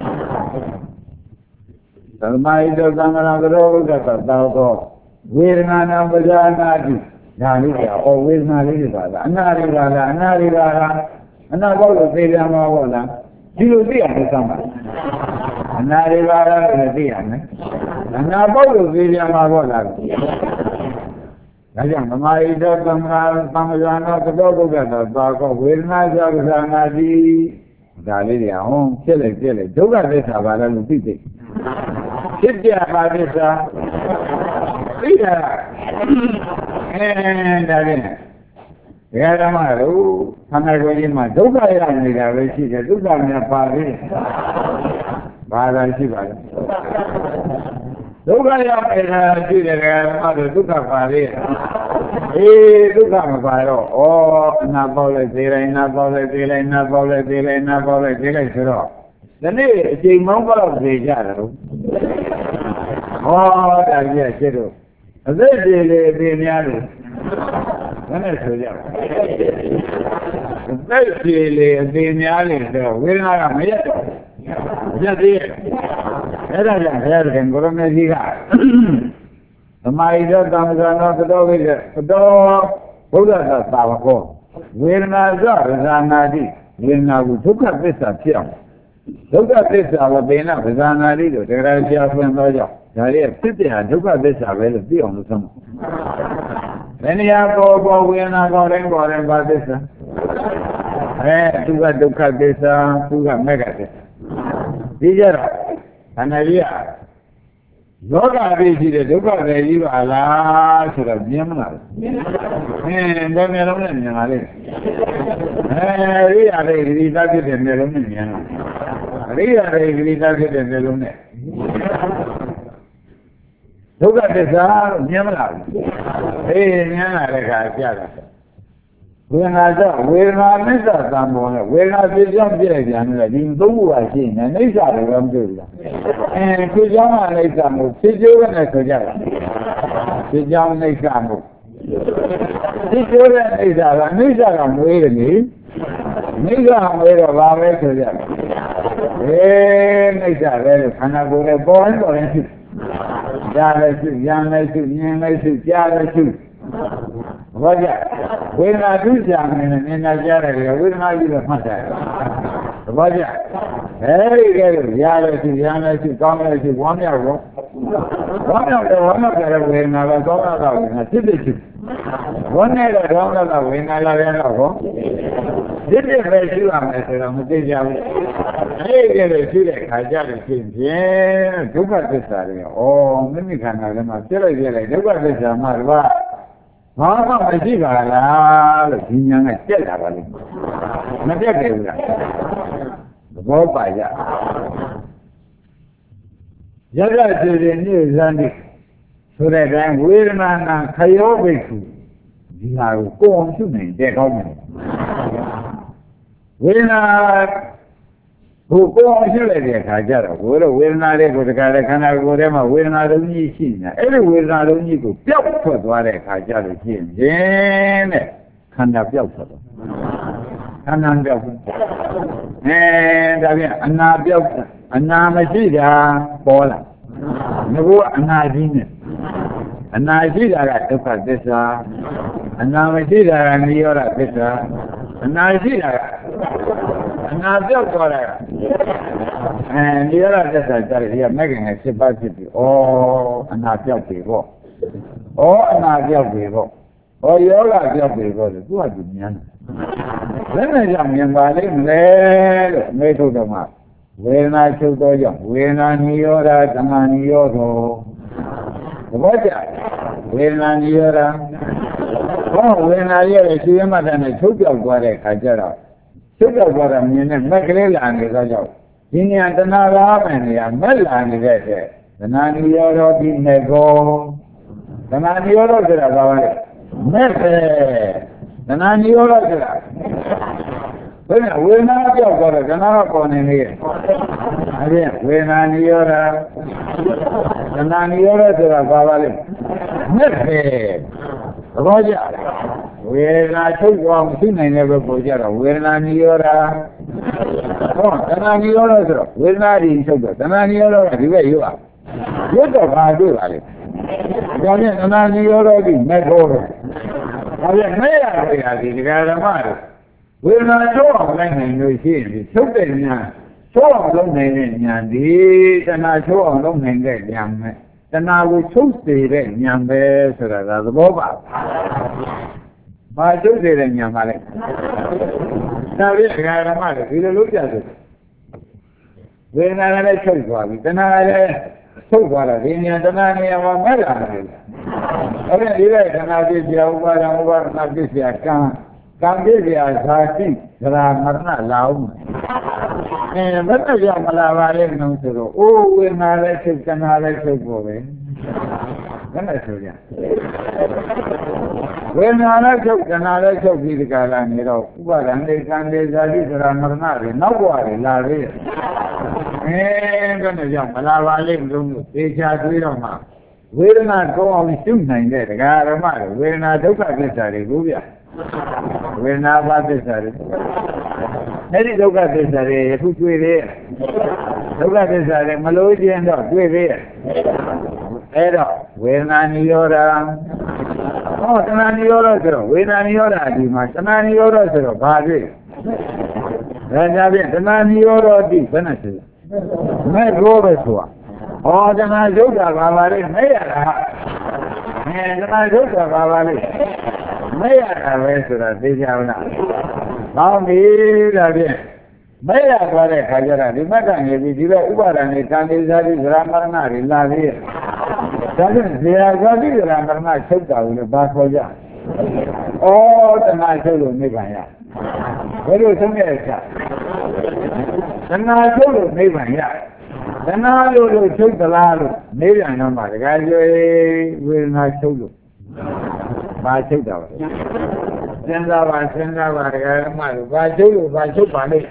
သမာဟိတောသံဃာနောသတောဘုဒ္ဓဘာသာဟောဝေဒနာနာပဇာနာတိဒါလေးကဩဝေဒနာလေးတွေပါလားအနာတွေပါလားအနာတွေပါလားအနာပေါ့လို့သိကြမှာပေါ့လားဒီလိုသိရတယ်စမ်းပါအနာတွေပါလားလို့သိရမယ်အနာပေါ့လို့သိကြမှာပေါ့လားဒါကြောင့်သမာဓိတော်သံဃာသံဃာနောသတောဘုဒ္ဓတော်သာကောဝေဒနာကြောင့်သာနာတိဒါလေးတွေဟောဖြစ်လိုက်ပြက်လိုက်ဒုက္ခသစ္စာပါလားလို့သိသိဖြစ်ပြပါသစ္စာသိတာအဲဒါဖြင့်ဘယ်ဓမ္မလို့ခန္ဓာကိုယ်ကြီးမှာဒုက္ခရနေတာပဲရှိတယ်ဒုက္ခများပါသေးတယ်ဘာသာရှိပါလဲဒုက္ခရနေတာရှိတယ်ဓမ္မတို့ဒုက္ခပါသေးတယ်အေးဒုက္ခမပါတော့ဩအနာပေါက်လိုက်သေးလိုက်နာပေါက်လိုက်သေးလိုက်နာပေါက်လိုက်သေးလိုက်နာပေါက်လိုက်သေးလိုက်ဆိုတော့ဒီနေ့အချိန်မောင်းတော့သေးကြတယ်လို့ဟောဒါကြီးကျတော့အသက်တွေလေအသေးများလို့ဘယ်နဲ့ဆိုကြလဲအသက်တွေလေအသေးများလေဆိုတော့ဝေဒနာကမရက်တော့ရက်သေးရဲ့အဲ့ဒါကြောင့်ဘုရားသခင်ကိုရမေကြီးကသမာဓိတော်သံဃာနောသတောဝိဒ္ဓသတောဘုရားသာဝကောဝေဒနာဇရဇာနာတိဝေဒနာကိုဒုက္ခသစ္စာဖြစ်အောင်ဒုက္ခသစ္စာဝပေနဗဇာနာတိတို့တရားဆရာဖွင့်သောကြောင့်ဒါလေးဖြစ်တဲ့ဟာဒုက္ခသစ္စာပဲလို့သိအောင်လို့ဆုံးဘယ်နေရာပေါ်ပေါ်ဝေဒနာပေါ်တိုင်းပေါ်တိုင်းဘာသစ္စာအဲသူကဒုက္ခသစ္စာသူကမေဃသစ္စာဒီကြတော့ခန္ဓာကြီးကလောကအဖြစ်ရှိတဲ့ဒုက္ခတွေကြီးပါလားဆိုတော့မြင်မလားမြင်ပါဘူးအင်းဘယ်မျိုးလုံးနဲ့မြင်ပါလိမ့်အဲဒီအရေးဒီသတ်ဖြစ်တဲ့မျိုးလုံးနဲ့မြင်လားအရေးအရေးဒီသတ်ဖြစ်တဲ့မျိုးလုံးနဲ့ဒုက္ခသစ္စာမြင်မလားအေးမြင်လာတဲ့အခါပြတာဝေဒနာကြောင့်ဝေဒနာနိစ္စသံပေါ်နဲ့ဝေဒနာဖြစ်ကြောင်းပြည့်ပြန်တယ်ဒီသုံးခုပါရှိနေနိစ္စတွေတော့မတွေ့ဘူးလားအဲဖြစ်ကြောင်းကနိစ္စမို့ဖြစ်ကျိုးနဲ့ဆိုကြတာဖြစ်ကြောင်းနိစ္စမို့ဖြစ်ကျိုးတဲ့နိစ္စကနိစ္စကမွေးတယ်လေနိစ္စမွေးတော့ဘာပဲဆိုကြတယ်အေးနိစ္စပဲလို့ခန္ဓာကိုယ်နဲ့ပေါ်ရင်ပေါ်ရင်ဖြစ်ကြားလည်းရှိဉာဏ်လည်းရှိမြင်လည်းရှိကြားလည်းရှိဘာကြဝေဒနာဒုစရနေနဲ့မြင်လာကြတယ်ဝေဒနာကြီးတော့မှတ်တယ်ဘာကြအဲဒီကဲရလည်းရှိဉာဏ်လည်းရှိကောင်းလည်းရှိဝမ်းမြောက်တော့ဝမ်းမြောက်တယ်ဝမ်းမြောက်တယ်ဝေဒနာကကောင်းတာကဝေဒနာဖြစ်ဖြစ်ရှိဝမ်းနဲ့တော့ကောင်းတာကဝေဒနာလာတယ်တော့ဟောဖြစ်ဖြစ်ပဲရှိရမယ်ဆိုတော့မသိကြဘူးအဲဒီကဲရှိတဲ့ခါကြတယ်ဖြစ်ရင်ဒုက္ခသစ္စာတွေဩမိမိခန္ဓာထဲမှာပြည့်လိုက်ပြည့်လိုက်ဒုက္ခသစ္စာမှာတော့ဘာမှမရှိပါလားလို့ဒီညာကကြက်လာပါလိမ့်မပြတ်တယ်ဘူးလားသဘောပါကြရတ္တစေတဲ့နိဇန္တိဆိုတဲ့အတိုင်းဝေဒနာနာခယောဘိက္ခုဒီဟာကိုကိုယ်အောင်ရှုနိုင်တဲ့ကောင်းတယ်ဝေဒနာ Who go on to let it, Hajara, we're not able to get a kind of whatever, we're not only seen. Everywhere not only go, put what a Hajara came. Then, can have built. Can unbuilt. And I mean, not built, and now I see that, Paula. No, I'm not in it. And I see that I took at this, and now I see that I'm here at this, and I see that. And I built for her. And the other that I here making a capacity. Oh, and I built people. Oh, and I built people. Oh, you all are built people. Who are you? Then I am in Valley, made to the map. When I took the young, when I knew that, and I knew what that? When I knew that. Oh, when I hear a human and I took your body, I get up. Sugar for a minute, make a land is a job. In the Antanara and the Ameland is there. The nine euro did nego. The nine euro did a government. Messe. The nine euro did a. We're not your brother, the Narapon in here. Again, we're nine euro. The nine euro did a government. Messe. Roger. When I took one thing, I never forget. When I knew her, oh, then I knew her. When I didn't show that, then I knew her. Where you are? What the hell do I? Then I knew her. Met over. I went, may I did a matter. When I saw when I knew she, so then, saw a long name in this, and I saw a long name that young man. Then I was so stayed young bears as a boba. My children in your mother. Now, this guy, a mother, you look at it. When I let you go, then I so far as in the Antanania or Mela. Okay, you like another over and over, not this year. Come, come this year, I think that I'm not allowed. And when I am allowed, no, so, oh, when I let you, can I let you go away? When I tell you. When I took another took the Galan, you know, what and they can they are Marnari, no worry, Larry. And going to jump, allow them they chat with them. We'll not go on shooting there, Garamar. We're not look at this, Arabia. We're not about this. Maybe look at this, Arabia, who's with here. Look at this, Arabia, Melody and dog, we're here. Edo, we're not your. Oh, Tanani Oro, we are Yora, Tanani Oro, Badi. Tanani Oro, the Benefit. May Robert. Oh, then I do that, Vavali, may I? And then I do that, Vavali. May I have restaurant, this Yavana. Now, me, again. May I have a Hajara, the Magan, if you go over and it can be that is Ramarna, in La Vie. Doesn't they are going to be Ramarna, checked out in the back of ya. Oh, the night of Nivaya. What was the America? The night of Nivaya. The night of took the lad, maybe I know my guy will not show you. By two dollars. Send out, I send out, I do, by two money.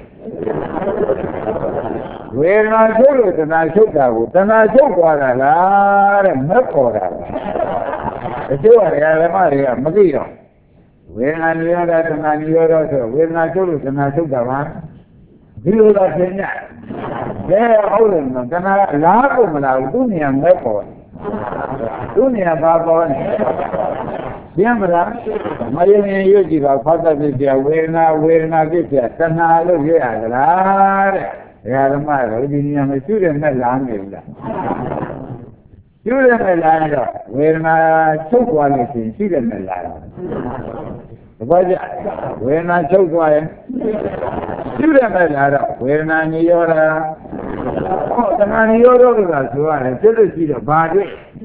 We're not sure that I should have, then I took what I got and not for that. The two are Maria, Maria. We're not near that and I knew also. We're not sure that I took that one. You are saying that. They are holding them, then I laugh them out, Dunia and Lepo. Dunia Baba. Siembra, Maria Yujiva, Father Vidia, we're not, we're not this yet. Sana, look here, Yaramara, we are a student Melanda. Student Melanda, we're not so quality, student Melanda. We're not so quiet. Student Melanda, we're not Niora. Oh, the Maniora, so I tell you, see the body.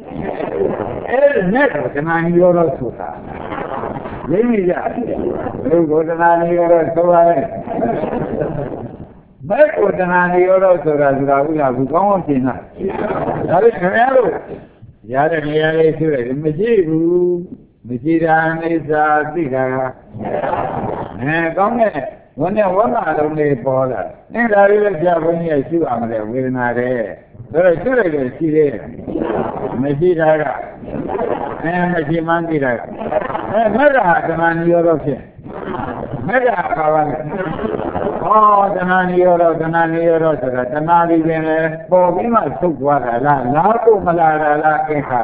Never can I hear us to her. Let me just go to Nani or so I. But what an Anioro to Razravilla, who go on in her. That is Camaro. Yada nearly to it. Majiru, Majida is a bigger. And come there. ဝန်နဲ့ဝန်လာလုံးလေးပေါ်လာနေဒါလေးလည်းကြာဘုန်းကြီးရှိပါမလဲဝေဒနာတဲ့ဒါတော့ရှိလိုက်လို့ရှိသေးတယ်မရှိတာကအဲမရှိမှန်းသိတာကအဲမက္ခာတဏှာနိရောဓဖြစ်မက္ခာပါပါလေဟောတဏှာနိရောဓတဏှာနိရောဓဆိုတာတဏှာဒီပင်လေပေါ်ပြီးမှသုတ်သွားတာလားလားဖို့မလာတာလားကိခါ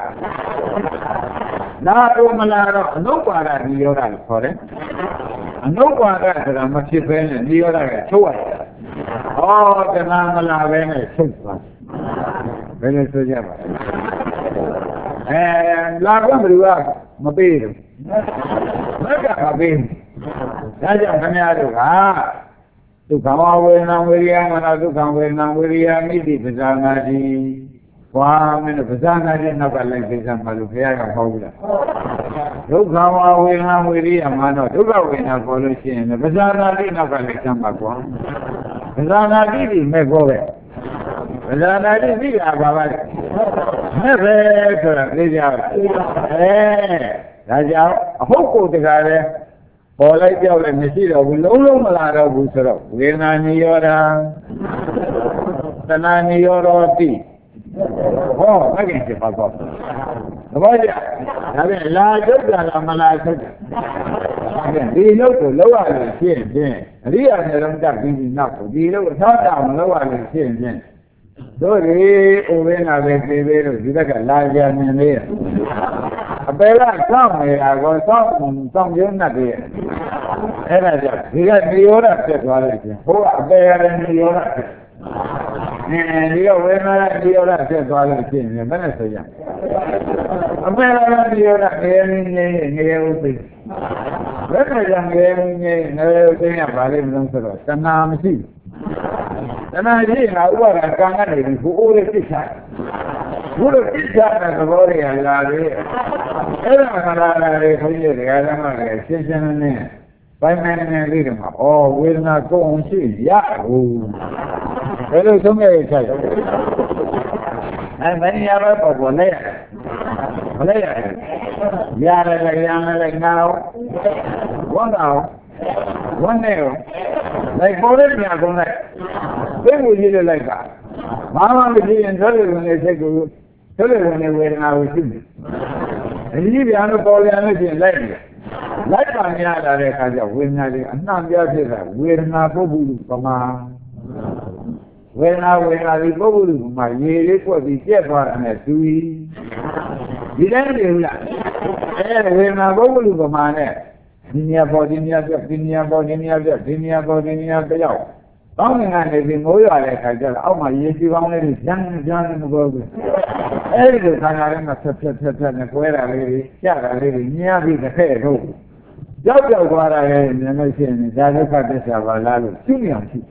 လားဖို့မလာတော့အနုပါဒနိရောဓလို့ခေါ်တယ်အနုပါဒဆိုတာမဖြစ်ဘဲနဲ့နိရောဓကချုပ်ရတယ်ဟောတဏှာမလာဘဲနဲ့ချုပ်သွားဘယ်လိုဆိုကြပါလဲအဲလာကဘယ်သူကမပေးဘူးမကမပေးဘူးဒါကြောင့်ခင်ဗျားတို့ကဒုက္ခဝေဒနာဝိရိယမနာဒုက္ခဝေဒနာဝိရိယမိတိပဇာနာတိဘွာမင်းတို့ပဇာနာတိနောက်ကလိုက်သိစမ်းပါလို့ဘုရားကဟောဘူးလားဒုက္ခဝေဒနာဝိရိယမနာဒုက္ခဝေဒနာပေါ်လို့ရှိရင်ပဇာနာတိနောက်ကလိုက်စမ်းပါကွာပဇာနာတိဒီမဲ့ကောပဲပဇာနာတိသိတာပါပါမဲ့ပဲဆိုတာသိကြပါအဲဒါကြောင့်အဟုတ်ကိုတကားလဲပေါ်လိုက်ကြောက်လည်းမရှိတော့ဘူးလုံးလုံးမလာတော့ဘူးဆိုတော့ဝေဒနာနိရောဓတဏှာနိရောဓတိဟောမကင်ဖြစ်ပါတော့သဘောကျဒါပြန်လာထုတ်တာလားမလာထုတ်တာဒါပြန်ဒီလို့ကိုလောက်ရလို့ရှင်းဖြင့်အရိယာနေတော့တက်ပြီးနောက်ကိုဒီလို့အသောတာမလောက်ရလို့ရှင်းဖြင့်တို့ဒီဥပင်းလာပဲပြေးပြေးလို့ဒီဘက်ကလာကြမြင်လေးအပေကစောင့်နေတာကိုစောင့်စောင့်ရုံးနဲ့တည်းအဲ့ဒါကြောင့်ဒီကနိရောဓဖြစ်သွားလိုက်ခြင်းဟိုအပေရတဲ့နိရောဓဖြစ်အဲဒီကဝေဒနာနိရောဓဖြစ်သွားလို့ရှိရင်ဘယ်နဲ့ဆိုကြအပေရတဲ့နိရောဓငရေနေငရေဥသိဘယ်နဲ့ကြောင့်ငရေနေငရေဥသိရပါလိမ့်မလို့ဆိုတော့တဏှာမရှိတဏှာရှိရင်ဥပါဒကံကနေပြီးဟိုအိုးလေးပြစ်ချဘုလိုပြစ်ချတဲ့သဘောတွေကလာပြီးအဲ့ဒါကလာလာတွေခွင့်ရတရားဓမ္မတွေရှင်းရှင်းလင်းလင်းပိုင်းပိုင်းနေလေးတွေမှာဩဝေဒနာကိုယ်အောင်ရှိရဘူးဘယ်လိုသုံးရရချိုက်အဲမင်းရပဲပေါ်ပေါ်နေမလဲရတယ်ရတယ်လည်းရတယ်လည်းငါ့ဝမ်းတော်ဝမ်းနေလိုက်ပေါ်တဲ့ညာကုန်လိုက်သိမှုကြီးလိုက်တာဘာမှမရှိရင်သောတယ်ဝင်တဲ့စိတ်ကိုသောတယ်ဝင်တဲ့ဝေဒနာကိုရှိတယ်အကြီးပြန်လို့ပေါ်ပြန်လို့ရှိရင်လိုက်တယ်လိုက်ပါရတာတဲ့အခါကျဝေဒနာတွေအနှံ့ပြဖြစ်တာဝေဒနာပုဂ္ဂိုလ်ပမာဝေဒနာဝေဒနာဒီပုဂ္ဂိုလ်ကမှရေလေးပွက်ပြီးပြက်သွားတယ်နဲ့သူဒီတိုင်းနေဘူးလားအဲဝေဒနာပုဂ္ဂိုလ်ပမာနဲ့ဒီနေရာပေါ်ဒီနေရာပြက်ဒီနေရာပေါ်ဒီနေရာပြက်ဒီနေရာပေါ်ဒီနေရာပြောက်ကောင်းငင်ကနေပြီးမိုးရွာတဲ့ခါကျတော့အောက်မှာရေစီပေါင်းလေးတွေကျန်းကျန်းနေပေါ်ဘူးအဲဒီလိုခါလာတဲ့မှာဖြတ်ဖြတ်ဖြတ်ဖြတ်နဲ့ကွဲတာလေးတွေကျတာလေးတွေညှားပြီးတစ်ဖက်ထုတ်ကြောက်ကြောက်သွားတာလည်းမြင်လို့ရှိရင်ဒါဒုက္ခသစ္စာပါလားလို့ရှင်းနေအောင်ရှိ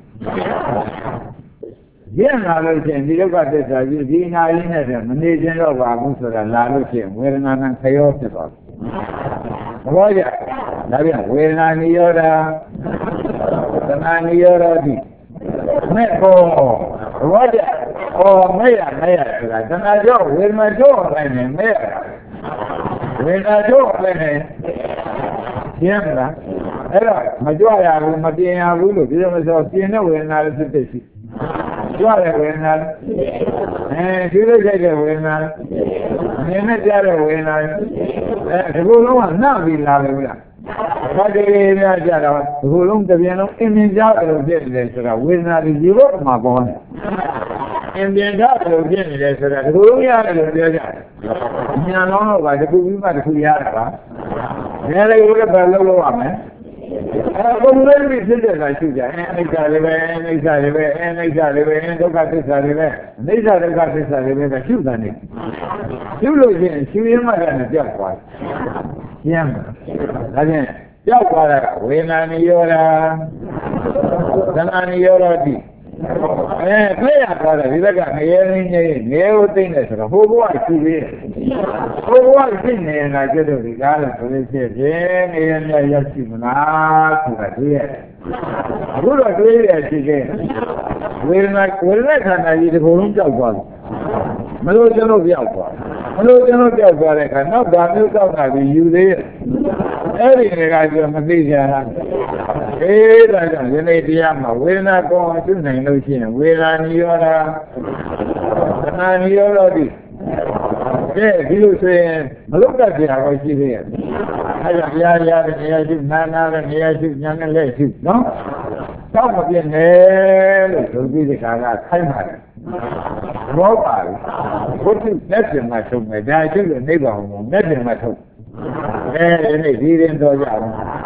ရင်းလာလို့ရှိရင်ဒီဒုက္ခသစ္စာကြီးဒီနာရင်းနဲ့မနေခြင်းတော့ပါဘူးဆိုတာလာလို့ရှိရင်ဝေဒနာနဲ့ခရောဖြစ်သွားတယ်သဘောကျဒါပြန်ဝေဒနာနိရောဓတဏှာနိရောဓတိမဲ့ကောဘောကြအော်မဲ့ရမဲ့ရဆိုတာတဏှာကြောင့်ဝေဒနာကြောင့်လည်းနဲ့မဲ့ရဝေဒနာကြောင့်လည်းနဲ့ရှင်းမလားအဲ့တော့မကြွရဘူးမပြင်းရဘူးလို့ဒီလိုမဆိုပြင်းတဲ့ဝေဒနာလည်းဖြစ်ဖြစ်ရှိကြွတဲ့ဝေဒနာအဲဒီလိုကြိုက်တဲ့ဝေဒနာအမြင်နဲ့ကြားတဲ့ဝေဒနာအဲဒီလိုလုံးကနှံ့ပြီးလာတယ်ဗျာဘာတည်းများကြတော့ဒီလိုလုံးတစ်ပြန်လုံးအင်းမြင်ကြတယ်လို့ဖြစ်တယ်ဆိုတာဝေဒနာတွေဒီဘက်မှာပေါ်နေအင်းမြင်ကြတယ်လို့ဖြစ်နေတယ်ဆိုတာဒီလိုလုံးရတယ်လို့ပြောကြတယ်ညာလုံးတော့ကတခုပြီးမှတခုရတာပါဒါလည်းဘယ်လိုပဲလုပ်လို့ရမလဲအဲဘုံလေးပြီးဖြစ်တဲ့ကရှိကြအဲအိဋ္ဌာတွေပဲအိဋ္ဌာတွေပဲအိဋ္ဌာတွေပဲဒုက္ခသစ္စာတွေပဲအိဋ္ဌာဒုက္ခသစ္စာတွေပဲရှုတာနေရှုလို့ရှိရင်ရှုရင်းမှလည်းပြောက်သွားရှင်းမှာဒါဖြင့်ပြောက်သွားတာဝေဒနာနိရောဓသနာနိရောဓတိအဲပြည့်ရသွားတယ်ဒီဘက်ကငရဲရင်းကြီးငရဲကိုသိမ့်တယ်ဆိုတော့ဟိုဘဝရှုပြီးဟိုဘဝသိနေတာကျတော့ဒီကားလို့ဆိုလို့ရှိရင်ငရဲမြတ်ရောက်ရှိမလားဆိုတာတွေ့ရအခုတော့တွေ့ရရှိခဲ့ဝေဒနာဝေဒနာခန္ဓာကြီးဒီကုန်လုံးကြောက်သွားတယ်မလို့ကျွန်တော်ပြောက်သွားမလို့ကျွန်တော်ပြောက်သွားတဲ့အခါနောက်ဒါမျိုးကြောက်တာပြီးယူသေးရဲ့အဲ့ဒီတွေကကျမသိကြတာအေးဒါကြောင့်ယနေ့တရားမှာဝေဒနာကောင်းအောင်ရှုနိုင်လို့ရှိရင်ဝေဒနာနိရောဓခန္ဓာနိရောဓတိကဲဒီလိုဆိုရင်မလုတ်တတ်ကြတာကိုရှိသေးရဲ့အဲဒါဘုရားရားတဲ့နေရာရှိနာနာတဲ့နေရာရှိညာနဲ့လက်ရှိနော်တောက်မပြင်းနဲ့လို့ဆိုပြီးဒီခါကခိုင်းပါတယ်ဘောပါဘူးဘုသူလက်ပြင်မှာဆုံးမယ်ဒါကျလို့နိဗ္ဗာန်ကိုလက်ပြင်မှာထုတ်အဲဒီနေ့ဒီရင်တော်ကြအောင်